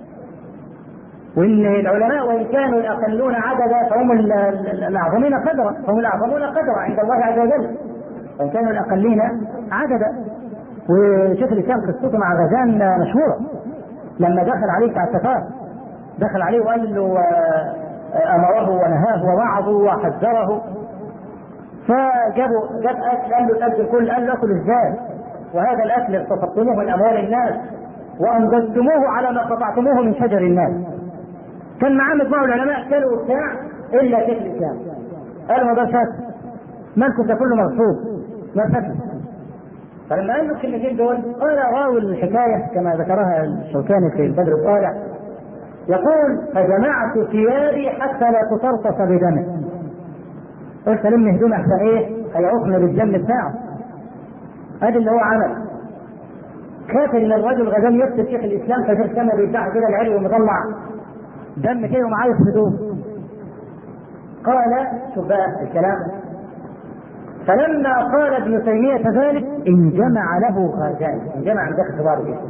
وإن العلماء وإن كانوا الأقلون عددا فهم الأعظمين قدرا، هم الأعظمون قدرا عند الله عز وجل وإن كانوا الأقلين عددا. وشيخ الإسلام قصته مع غزان مشهورة، لما دخل عليه بتاع التتار دخل عليه وقال له أمره ونهاه ووعظه وحذره، جاب أكل قال له الأكل كل قال له أكل إزاي وهذا الأكل اقتصدتموه من أموال الناس وأنزلتموه على ما قطعتموه من شجر الناس. كان معاه مجموعة العلماء كانوا وبتاع إلا شيخ الإسلام قالوا ما ده شك مالكم ده كله مغصوب ما فتح. فلما قال له الكلمتين دول قال راوي الحكاية كما ذكرها الشوكاني في البدر الطالع يقول فجمعت ثيابي حتى لا تطرطش بدمه، قلت لم هدوم احسن ايه هيعوقنا بالجنة بتاعه. ادي اللي هو عمل. كافر ان الرجل غزال يفتح شيخ الاسلام فشيخ الاسلام بيفتح كده العلو ومطلع دم كده ومعايش هدوم. قال شوف بقى الكلام فلما قال ابن تيمية ذلك انجمع له غازان، انجمع من داخل كبار الجسم،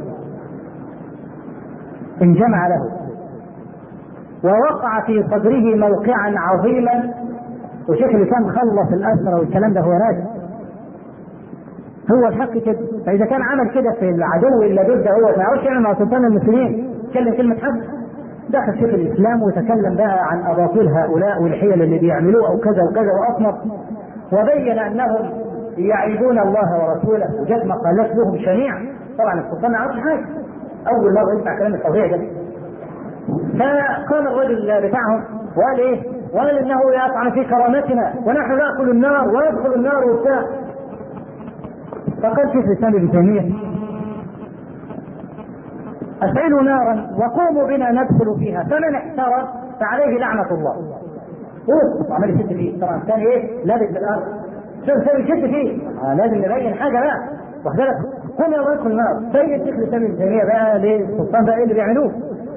انجمع له ووقع في صدره موقعا عظيما. وشيخ الإسلام خلص الأسرى والكلام ده هو راجع هو الحق كده. فإذا كان عمل كده في العدو اللدود ده هو ما يعرفش يعمل مع سلطان المسلمين يتكلم كلمة حق. دخل شيخ الإسلام وتكلم بقى عن أباطيل هؤلاء والحيل اللي بيعملوه أو كذا وكذا وأصنف، وبين أنهم يعيبون الله ورسوله وجد مقالات لهم شنيعة. طبعا السلطان ما يعرفش حاجة، أول مرة يسمع كلام الفظيع ده. فقال الرجل بتاعهم وقال ايه؟ وقال انه يطعن في كرامتنا ونحن ناكل النار ويدخل النار وبتاع. فقال شيخ الاسلام ابن تيمية اشعلوا نارا وقوموا بنا ندخل فيها فمن احترم فعليه لعنة الله. عمال يشد فيه طبعا كان ايه؟ لابس بالارض شوف يشد فيه لازم نبين حاجة بقى واخد بالك قوم يا ادخل النار. طيب شيخ الاسلام ابن تيمية بقى ليه السلطان بقى ايه اللي بيعملوه؟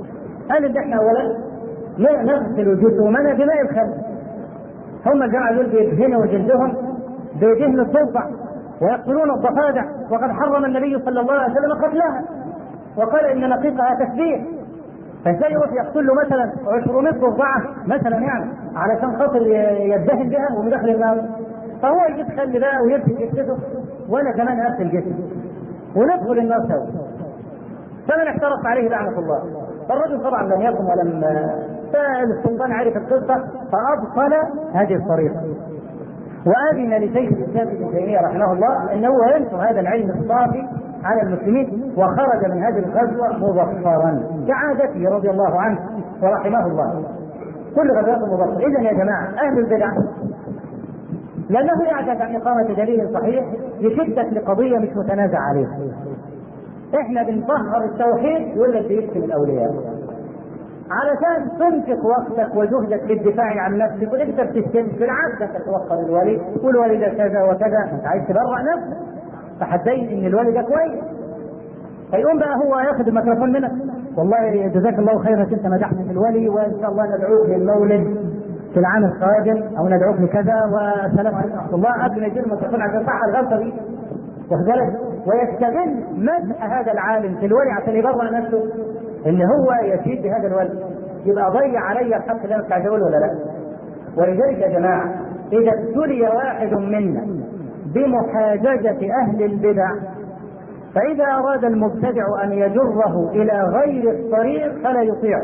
قال ان احنا اولا نغسل جسومنا بماء الخل. هم الجماعه دول بيدهنوا جلدهم بيدهنوا الضفدع ويقتلون الضفادع، وقد حرم النبي صلى الله عليه وسلم قتلها وقال ان نقيقها تسبيح. فازاي يروح يقتل له مثلا 200 ضفدعه مثلا يعني علشان خاطر يدهن بها ومدخل النار؟ فهو يجيب خل بقى ويمسك جسده وانا كمان اغسل جسدي وندخل النار سوا. فمن احترق عليه لعنه الله. فالرجل طبعا لم يقم ولم فالسلطان عرف القصه فابطل هذه الطريقه واذن لشيخ الاسلام ابن تيميه رحمه الله انه ينشر هذا العلم الصافي على المسلمين، وخرج من هذه الغزوه مظفرا كعادته رضي الله عنه ورحمه الله. كل غزوات مظفر. اذا يا جماعه اهل البدع لانه يعجز عن اقامه دليل صحيح يشدك لقضيه مش متنازع عليها. احنا بنطهر التوحيد ولا بيكتم الاولياء علشان تنفق وقتك وجهدك للدفاع عن نفسك، وانت بتستلم بالعكس انت توقر الولي والولي ده كذا وكذا، انت عايز تبرع نفسك فحدين ان الولي ده كويس. فيقوم بقى هو ياخذ الميكروفون منك، والله جزاك الله خيرا انت مدحت في الولي وان شاء الله ندعوك للمولد في العام القادم او ندعوك لكذا والسلام عليكم ورحمه الله، قبل ما يجي الميكروفون عشان صح الغلطه دي وخذلك، ويستغل مدح هذا العالم في الولي عشان يبرع نفسه ان هو يفيد بهذا الولي. يبقى ضيع علي الحق اللي انا كنت عايز اقوله ولا لا؟ ولذلك يا جماعه اذا ابتلي واحد منا بمحاججه اهل البدع فاذا اراد المبتدع ان يجره الى غير الطريق فلا يطيع.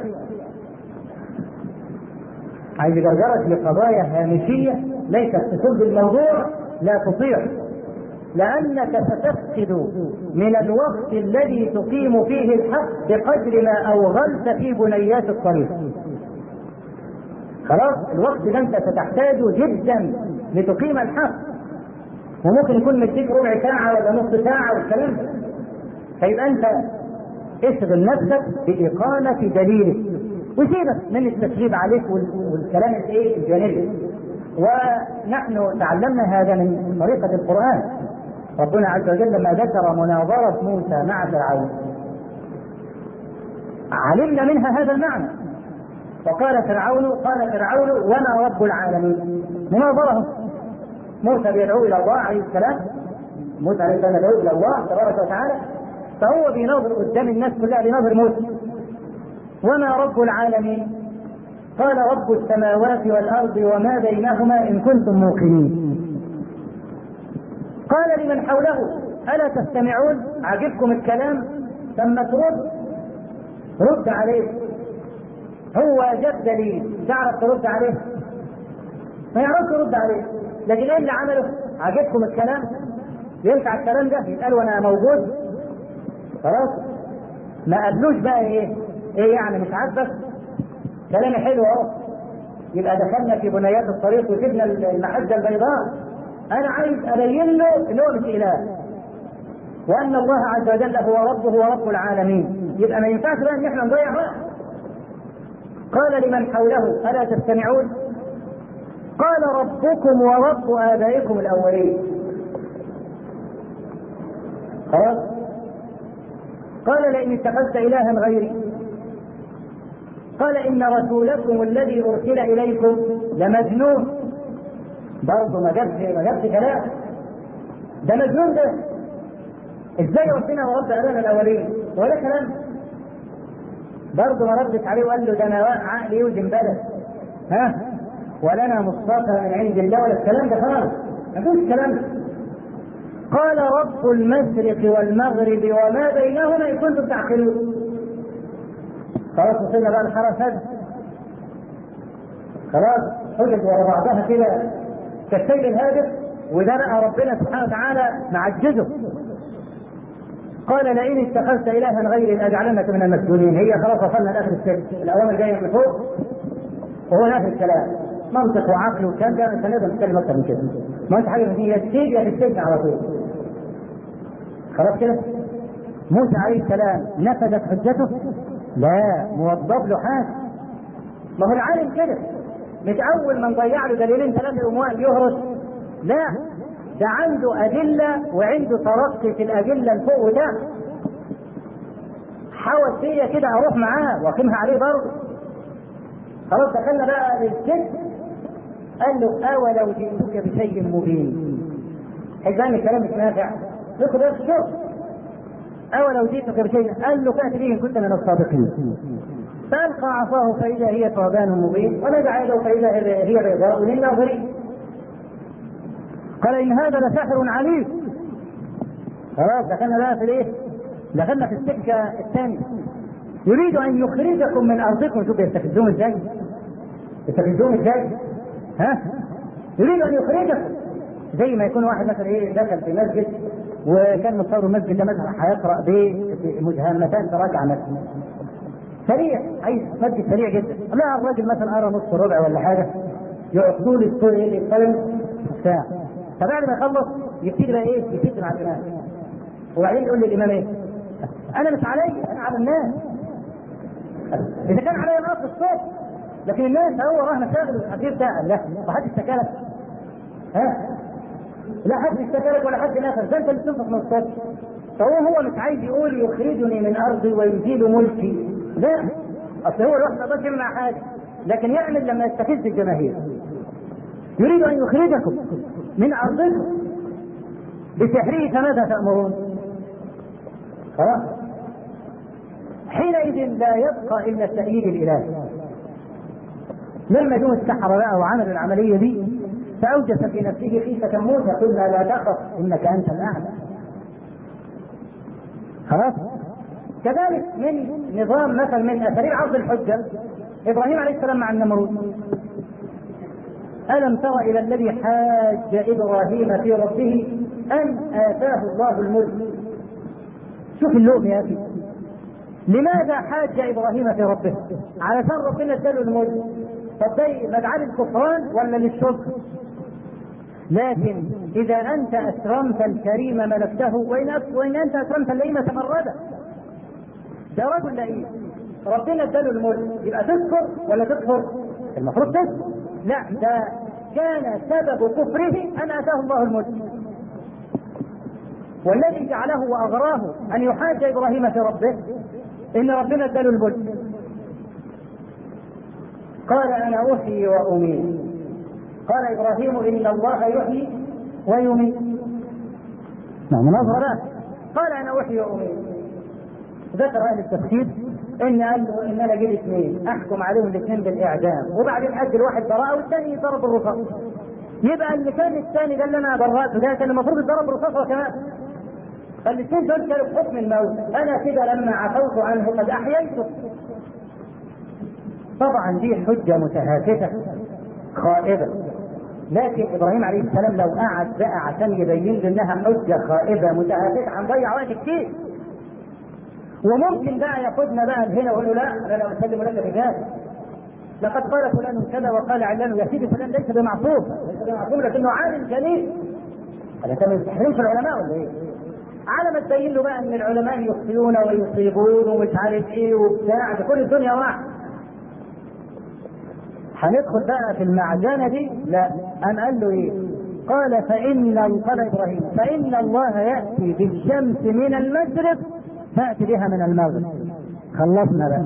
عايز يجرجرك لقضايا هامشيه ليست تصب الموضوع لا تطيع، لأنك ستفقد من الوقت الذي تقيم فيه الحق بقدر ما أوغلت في بنيات الطريق. خلاص الوقت ده أنت ستحتاجه جدا لتقيم الحق، وممكن يكون مديك ربع ساعة ولا نص ساعة والكلام ده. فيبقى أنت اشغل نفسك بإقامة دليلك وسيبك من التشغيب عليك والكلام الجانبي. ونحن تعلمنا هذا من طريقة القرآن. ربنا عز وجل لما ذكر مناظرة موسى مع فرعون علمنا منها هذا المعنى. وقال فرعون وما رب العالمين. مناظرة موسى بيدعو إلى الله عليه السلام، موسى عليه السلام يدعو إلى الله تبارك وتعالى، فهو بيناظر قدام الناس كلها بيناظر موسى. وما رب العالمين؟ قال رب السماوات والأرض وما بينهما إن كنتم موقنين. قال لمن حوله ألا تستمعون؟ عجبكم الكلام؟ ثم رد عليه. هو جاب دليل تعرف ترد عليه؟ ما يعرفش يرد عليه، لكن ايه اللي عمله؟ عجبكم الكلام؟ ينفع الكلام ده يتقال وانا موجود؟ خلاص ما قالوش بقى ايه يعني مش عاجبك كلامي حلو اهو، يبقى دخلنا في بنيات الطريق وسيبنا المحجه البيضاء. انا عايز ابين له ان هو مش اله، وان الله عز وجل هو ربه ورب العالمين. يبقى ما ينفعش بقى ان احنا نضيع وقت. قال لمن حوله الا تستمعون؟ قال ربكم ورب ابائكم الاولين. خلاص قال لئن اتخذت الها غيري. قال ان رسولكم الذي ارسل اليكم لمجنون. برضه ما جابش كلام، ده مجنون ده. ازاي ربنا ورب ابائنا الاولين ولا كلام؟ برضه ما ردش عليه وقال له ده انا عقلي يوزن بلد ولنا مصطفى من عند الله ولا الكلام ده خالص، ما فيش كلام. قال رب المشرق والمغرب وما بينهما ان كنتم تعقلون. خلاص وصلنا بقى الحرس هذا، خلاص حجج ورا بعضها كده كالسيل الهادف، وده بقى ربنا سبحانه وتعالى معجزه. قال لئن اتخذت الها غيري لاجعلنك من المسجونين. هي خلاص وصلنا لاخر السجن، الاوامر جايه من فوق وهو نفس الكلام، منطق وعقل والكلام ده مش هنقدر نتكلم اكتر من كده. ما انت حاجه فيه يا في السجن على طول. خلاص كده موسى عليه السلام نفذت حجته؟ لا، موظف له حاجه. ما هو العالم كده مش اول ما نضيع له دليلين ثلاثه اموال يهرس، لا، ده عنده ادله وعنده ترقي في الادله الفوق وتحت. حاول فيا كده اروح معاه واقيمها عليه برضه. خلاص دخلنا بقى للسجن. قال له اولو جئتك بشيء مبين. حزام الكلام مش نافع، ادخل بقى في الشغل. اولو جئتك بشيء، قال له فات به ان كنت من الصادقين. فالقى عصاه فاذا هي ثعبان مبين ونزع يده فاذا هي بيضاء للناظرين. قال ان هذا لساحر عليم. خلاص دخلنا بقى في الايه؟ دخلنا في السكه الثانيه. يريد ان يخرجكم من ارضكم. شوف يستفزون ازاي؟ يستفزون ازاي؟ ها؟ يريد ان يخرجكم. زي ما يكون واحد مثلا ايه دخل في مسجد وكان متصور المسجد ده مثلا هيقرا بمجهمتان تراجع مثلا سريع، عايز مسجد سريع جدا. لا الراجل مثلا قرا نص ربع ولا حاجه يعطوا له القلم بتاع. فبعد ما يخلص يبتدي بقى ايه؟ يبتدي مع الامام. وبعدين يقول للامام ايه؟ انا مش علي، انا على الناس. اذا كان علي نقص الصوت، لكن الناس هو راه مشاغل الحديث ده. لا ما حدش اشتكالك. ها؟ لا حد اشتكالك ولا حد نفس، ده انت اللي تنفخ من الصوت. فهو مش عايز يقول يخرجني من ارضي ويزيل ملكي. لا، اصل هو الواحد ما يقدرش يمنع حاجه، لكن يعمل لما يستفز الجماهير. يريد ان يخرجكم من ارضكم بسحره فماذا تأمرون؟ خلاص حينئذ لا يبقى الا التأييد الالهي. لما جم السحرة بقى وعملوا العملية دي فأوجس في نفسه خيفة موسى قلنا لا تخف إنك أنت الأعلى. خلاص كذلك من نظام مثل من أساليب عرض الحجة إبراهيم عليه السلام مع النمرود. ألم تر إلى الذي حاج إبراهيم في ربه أن آتاه الله الملك. شوف اللوم يا أخي. لماذا حاج إبراهيم في ربه؟ علشان ربنا اداله الملك. طب ده مدعاة للكفران ولا للشكر؟ لكن إذا أنت أكرمت الكريم ملكته وإن أنت أكرمت اللئيم تمرده. ده رجل لئيم ربنا اداله الملك، يبقى تذكر ولا تكفر؟ المفروض تذكر. لا، ده كان سبب كفره أن آتاه الله الملك. والذي جعله وأغراه أن يحاج إبراهيم في ربه إن ربنا اداله الملك. قال أنا أحيي وأميت. قال إبراهيم إن الله يحيي ويميت. مناظرة. قال أنا أحيي وأميت. ذكر أهل التفسير إن قال له إن أنا جيت اثنين أحكم عليهم الاثنين بالإعدام وبعدين أجل واحد براءة والثاني ضرب بالرصاص. يبقى اللي كان الثاني ده اللي أنا برأته ده كان المفروض يضرب بالرصاص كمان. فالاثنين دول كانوا بحكم الموت. أنا كده لما عفوت عنه قد أحييته. طبعا دي حجة متهافته خائبة. لكن ابراهيم عليه السلام لو قعد بقى عشان يبين لانها حجة خائبة متهافته هنضيع وقت كتير. وممكن بقى ياخدنا بقى هنا ويقول له لا انا لا اسلم لك بذلك. لقد قال فلان كذا وقال علان. يا سيدي فلان ليس بمعصوم، لكنه عالم جليل. هذا كان يستحرم في العلماء ولا ايه؟ على ما تبين له بقى ان العلماء يخطئون ويصيبون ومش عارف ايه وبتاع، ده كل الدنيا واحد. هندخل بقى في المعجنة دي؟ لا. أم قال له ايه؟ قال قال ابراهيم فإن الله يأتي بالشمس من المشرق فأتي بها من المغرب. خلصنا بقى.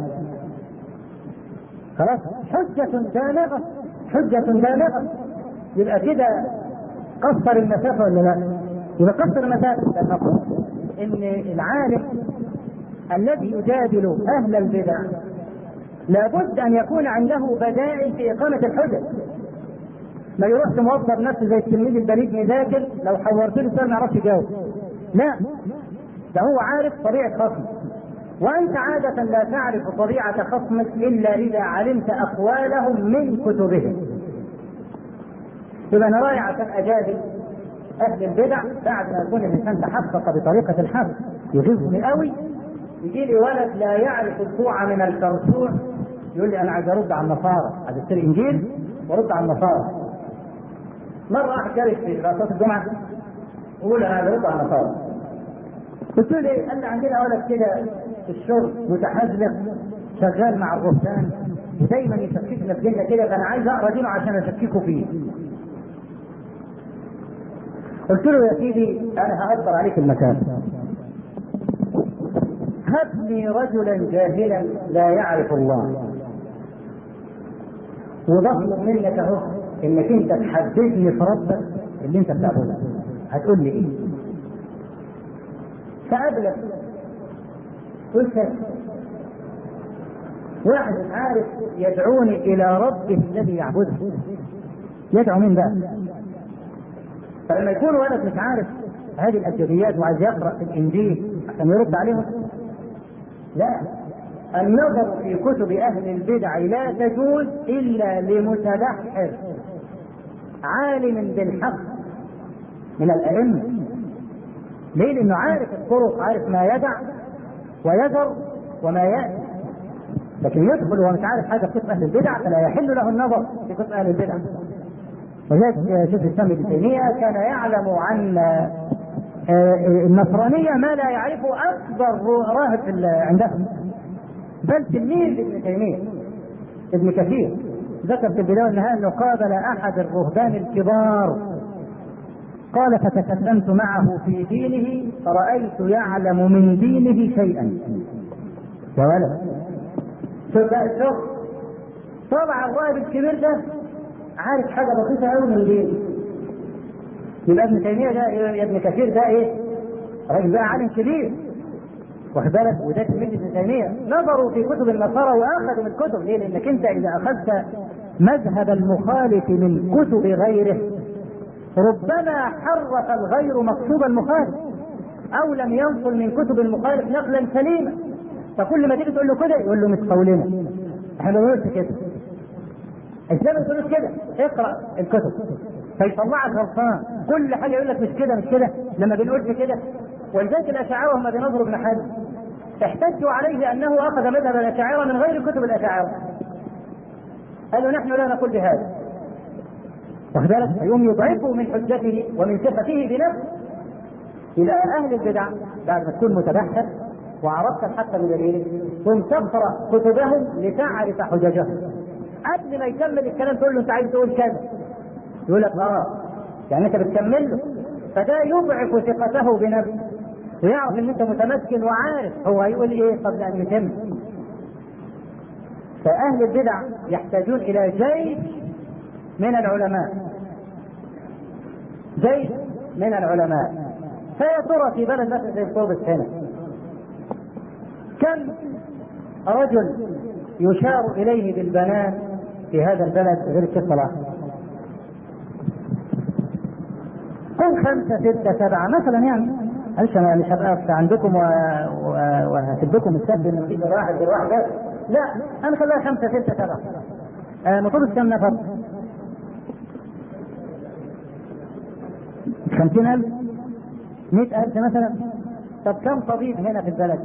خلاص حجة بالغة. حجة بالغة. يبقى كده قصر المسافة ولا لا؟ يبقى قصر المسافة. ان العالم الذي يجادل أهل البدع لابد ان يكون عنده بدائل في اقامة الحجج. ما يروحش موظف نفسه زي التلميذ البليد يذاكر لو حورت له سؤال ما يعرفش يجاوب. لا، ده هو عارف طبيعة خصمه، وانت عادة لا تعرف طبيعة خصمك الا اذا علمت اقوالهم من كتبهم. يبقى انا رايح عشان اجادل اهل البدع بعد ما يكون الانسان تحقق بطريقة الحق. يغيظني قوي يجي لي ولد لا يعرف الكوع من الكرسوع يقول لي انا عايز ارد على النصارى، عايز اشتري انجيل وارد على النصارى. مره واحد جالس في صلاه الجمعه يقول انا عايز ارد على النصارى. قلت له ليه؟ قال لي عندنا ولد كده في الشغل متحزلق شغال مع الرهبان دايما يشككنا في ديننا كده، فانا عايز اقرا دينه عشان اشككه فيه. قلت له يا سيدي انا هقدر عليك المكان، هب لي رجلا جاهلا لا يعرف الله، وبطلب منك اهو انك انت تحددني في ربك اللي انت بتعبده، هتقول لي ايه؟ فقابلك قلت واحد عارف يدعوني الى ربه الذي يعبده، يدعو مين بقى؟ فلما يكون ولد مش عارف هذه الابجديات وعايز يقرا في الانجيل عشان يرد عليهم، لا، النظر في كتب اهل البدع لا تجوز الا لمتبحر عالم بالحق من الائمه. ليه؟ لانه عارف الطرق، عارف ما يدع ويذر وما ياتي. لكن يدخل وهو مش عارف حاجه في كتب اهل البدع فلا يحل له النظر في كتب اهل البدع. وذلك شيخ الاسلام ابن تيميه كان يعلم عن النصرانيه ما لا يعرفه اكبر راهب عندهم، بل تلميذ ابن تيميه ابن كثير ذكر في البدايه والنهايه انه قابل احد الرهبان الكبار قال فتكلمت معه في دينه فرأيت يعلم من دينه شيئا. يا ولد شوف طبعا الراهب الكبير ده عارف حاجه بسيطه قوي من دينه. يبقى ابن تيميه ده يا ابن كثير ده ايه؟ راجل بقى عالم كبير، واخد بالك؟ وده تلميذ ابن تيميه نظروا في كتب النصارى واخذوا من الكتب. ليه؟ لانك انت اذا اخذت مذهب المخالف من كتب غيره ربما حرف الغير مقصود المخالف او لم ينقل من كتب المخالف نقلا سليما، فكل ما تيجي تقول له كده يقول له مش قولنا، احنا ما بنقولش كده. ازاي ما بتقولوش كده؟ اقرا الكتب فيطلعك غلطان، كل حاجه يقول لك مش كده مش كده لما بنقولش كده. ولذلك الاشاعره هم بينظروا ابن حزم احتجوا عليه انه اخذ مذهب الاشاعره من غير كتب الاشاعره، قالوا نحن لا نقول بهذا، واخد بالك؟ فيقوم يضعفوا من حجته ومن ثقته بنفسه. الى اهل البدع بعد ما تكون متبحر وعرفت الحق بدليله ثم تقرا كتبهم لتعرف حججهم. قبل ما يكمل الكلام تقول له انت عايز تقول كذا، يقول لك يعني انت بتكمل له، فده يضعف ثقته بنفسه ويعرف ان انت متمكن وعارف هو هيقول ايه قبل ان يتم. فاهل البدع يحتاجون الى جيش من العلماء، جيش من العلماء. فيا ترى في بلد مثل زي قربة هنا كم رجل يشار اليه بالبنان في هذا البلد غير الشيخ صلاح؟ قل 5 6 7 مثلا. يعني معلش انا مش هبقى عندكم وهسيبكم السبب ان مفيش واحد غير واحد بس، لا انا خليها 5 6 7. مطلوب كم نفر؟ 50,000 100,000 مثلا. طب كم طبيب هنا في البلد؟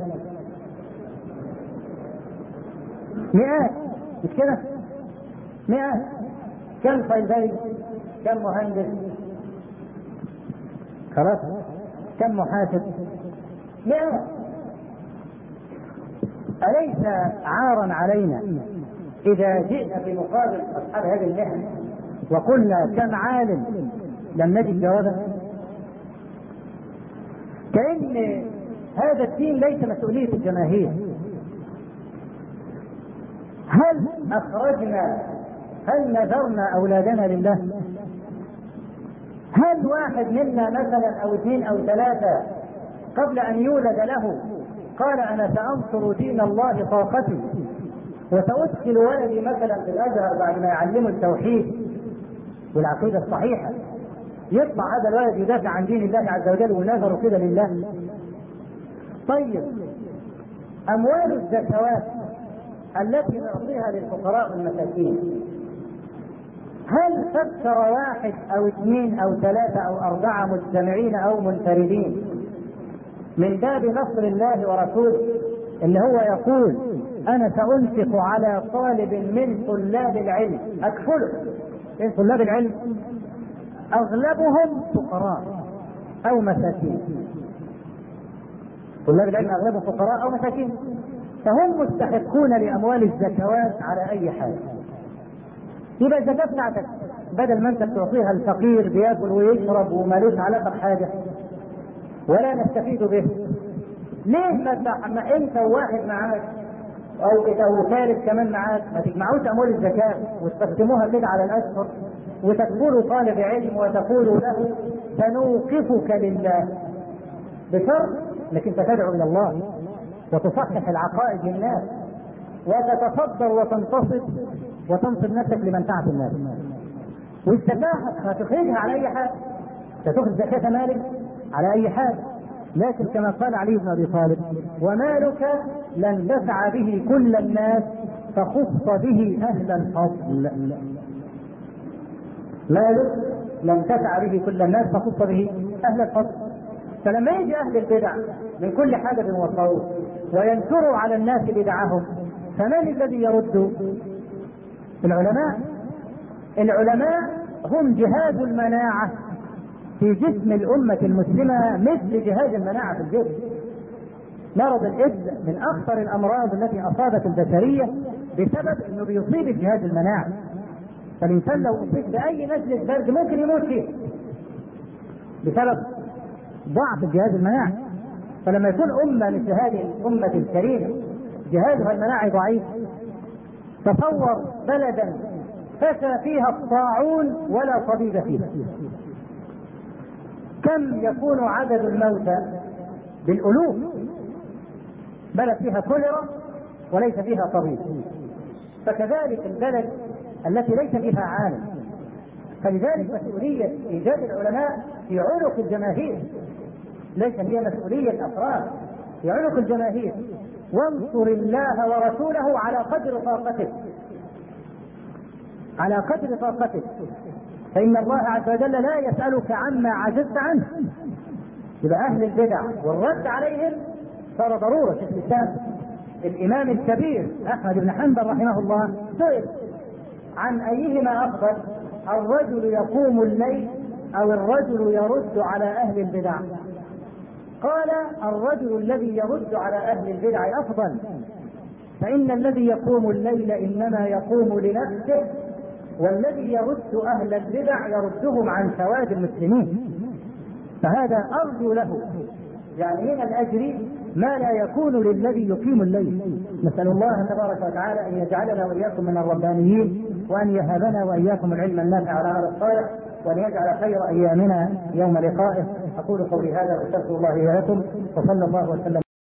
مئات، مش كده؟ مئات. كم صيدلي؟ كم مهندس؟ خلاص. كم محاسب؟ مئات. أليس عارا علينا إذا جئنا في مقابل أصحاب هذه المهنة وقلنا كم عالم لم نجد جوابا؟ كأن هذا الدين ليس مسؤولية الجماهير. هل أخرجنا، هل نذرنا أولادنا لله؟ هل واحد منا مثلا أو 2 أو 3 قبل أن يولد له قال أنا سأنصر دين الله طاقتي وسأدخل ولدي مثلا في الأزهر بعد ما يعلمه التوحيد والعقيدة الصحيحة، يطلع هذا الولد يدافع عن دين الله عز وجل ونذره كده لله؟ طيب أموال الزكوات التي نعطيها للفقراء والمساكين هل فكر 1 أو 2 أو 3 أو 4 مجتمعين أو منفردين من باب نصر الله ورسوله ان هو يقول انا سأنفق على طالب من طلاب العلم اكفله؟ من طلاب العلم اغلبهم فقراء او مساكين، طلاب العلم اغلبهم فقراء او مساكين، فهم مستحقون لاموال الزكوات على اي حال. يبقى الزكاة بتاعتك بدل ما انت تعطيها الفقير بياكل ويشرب ومالوش علاقه بحاجه ولا نستفيد به، ليه ما انت وواحد معاك او ثالث كمان معاك ما تجمعوش اموال الزكاه وتقسموها كده على الاشهر وتقولوا طالب علم وتقولوا له سنوقفك لله، بشرط انك انت تدعو الى الله وتصحح العقائد للناس وتتصدر وتنصب نفسك لمنفعه الناس. والزكاه هتخرجها على اي حاجه، تخرج زكاه مالك على اي حاجه، لكن كما قال علي بن ابي طالب: ومالك لن تسع به كل الناس فخص به اهل الفضل. مالك لن تسع به كل الناس فخص به اهل الفضل. فلما يجي اهل البدع من كل حاجه وصوت وينكروا على الناس بدعهم، فمن الذي يرد؟ العلماء هم جهاز المناعه في جسم الأمة المسلمة مثل جهاز المناعة في الجسم. مرض الإيدز من أخطر الأمراض التي أصابت البشرية بسبب أنه بيصيب الجهاز المناعي. فالإنسان لو أصيب بأي نزلة برد ممكن يموت فيه بسبب ضعف الجهاز المناعي. فلما يكون أمة مثل هذه الأمة الكريمة جهازها المناعي ضعيف، تصور بلدا فشى فيها الطاعون ولا طبيب فيها، كم يكون عدد الموتى؟ بالألوف. بلد فيها كوليرا وليس فيها طبيب. فكذلك البلد التي ليس فيها عالم. فلذلك مسؤولية إيجاد العلماء في عنق الجماهير، ليس هي مسؤولية أفراد، في عنق الجماهير. وانصر الله ورسوله على قدر طاقتك، على قدر طاقتك، فإن الله عز وجل لا يسألك عما عجزت عنه. يبقى أهل البدع والرد عليهم صار ضرورة. في الإسلام الإمام الكبير أحمد بن حنبل رحمه الله سئل عن أيهما أفضل، الرجل يقوم الليل أو الرجل يرد على أهل البدع؟ قال: الرجل الذي يرد على أهل البدع أفضل، فإن الذي يقوم الليل إنما يقوم لنفسه، والذي يرد أهل البدع يردهم عن سواد المسلمين. فهذا أرجو له يعني من الأجر ما لا يكون للذي يقيم الليل. نسأل الله تبارك وتعالى أن يجعلنا وإياكم من الربانيين، وأن يهبنا وإياكم العلم النافع على هذا الصالح، وأن يجعل خير أيامنا يوم لقائه. أقول قولي هذا وأستغفر الله لي ولكم، وصلى الله وسلم.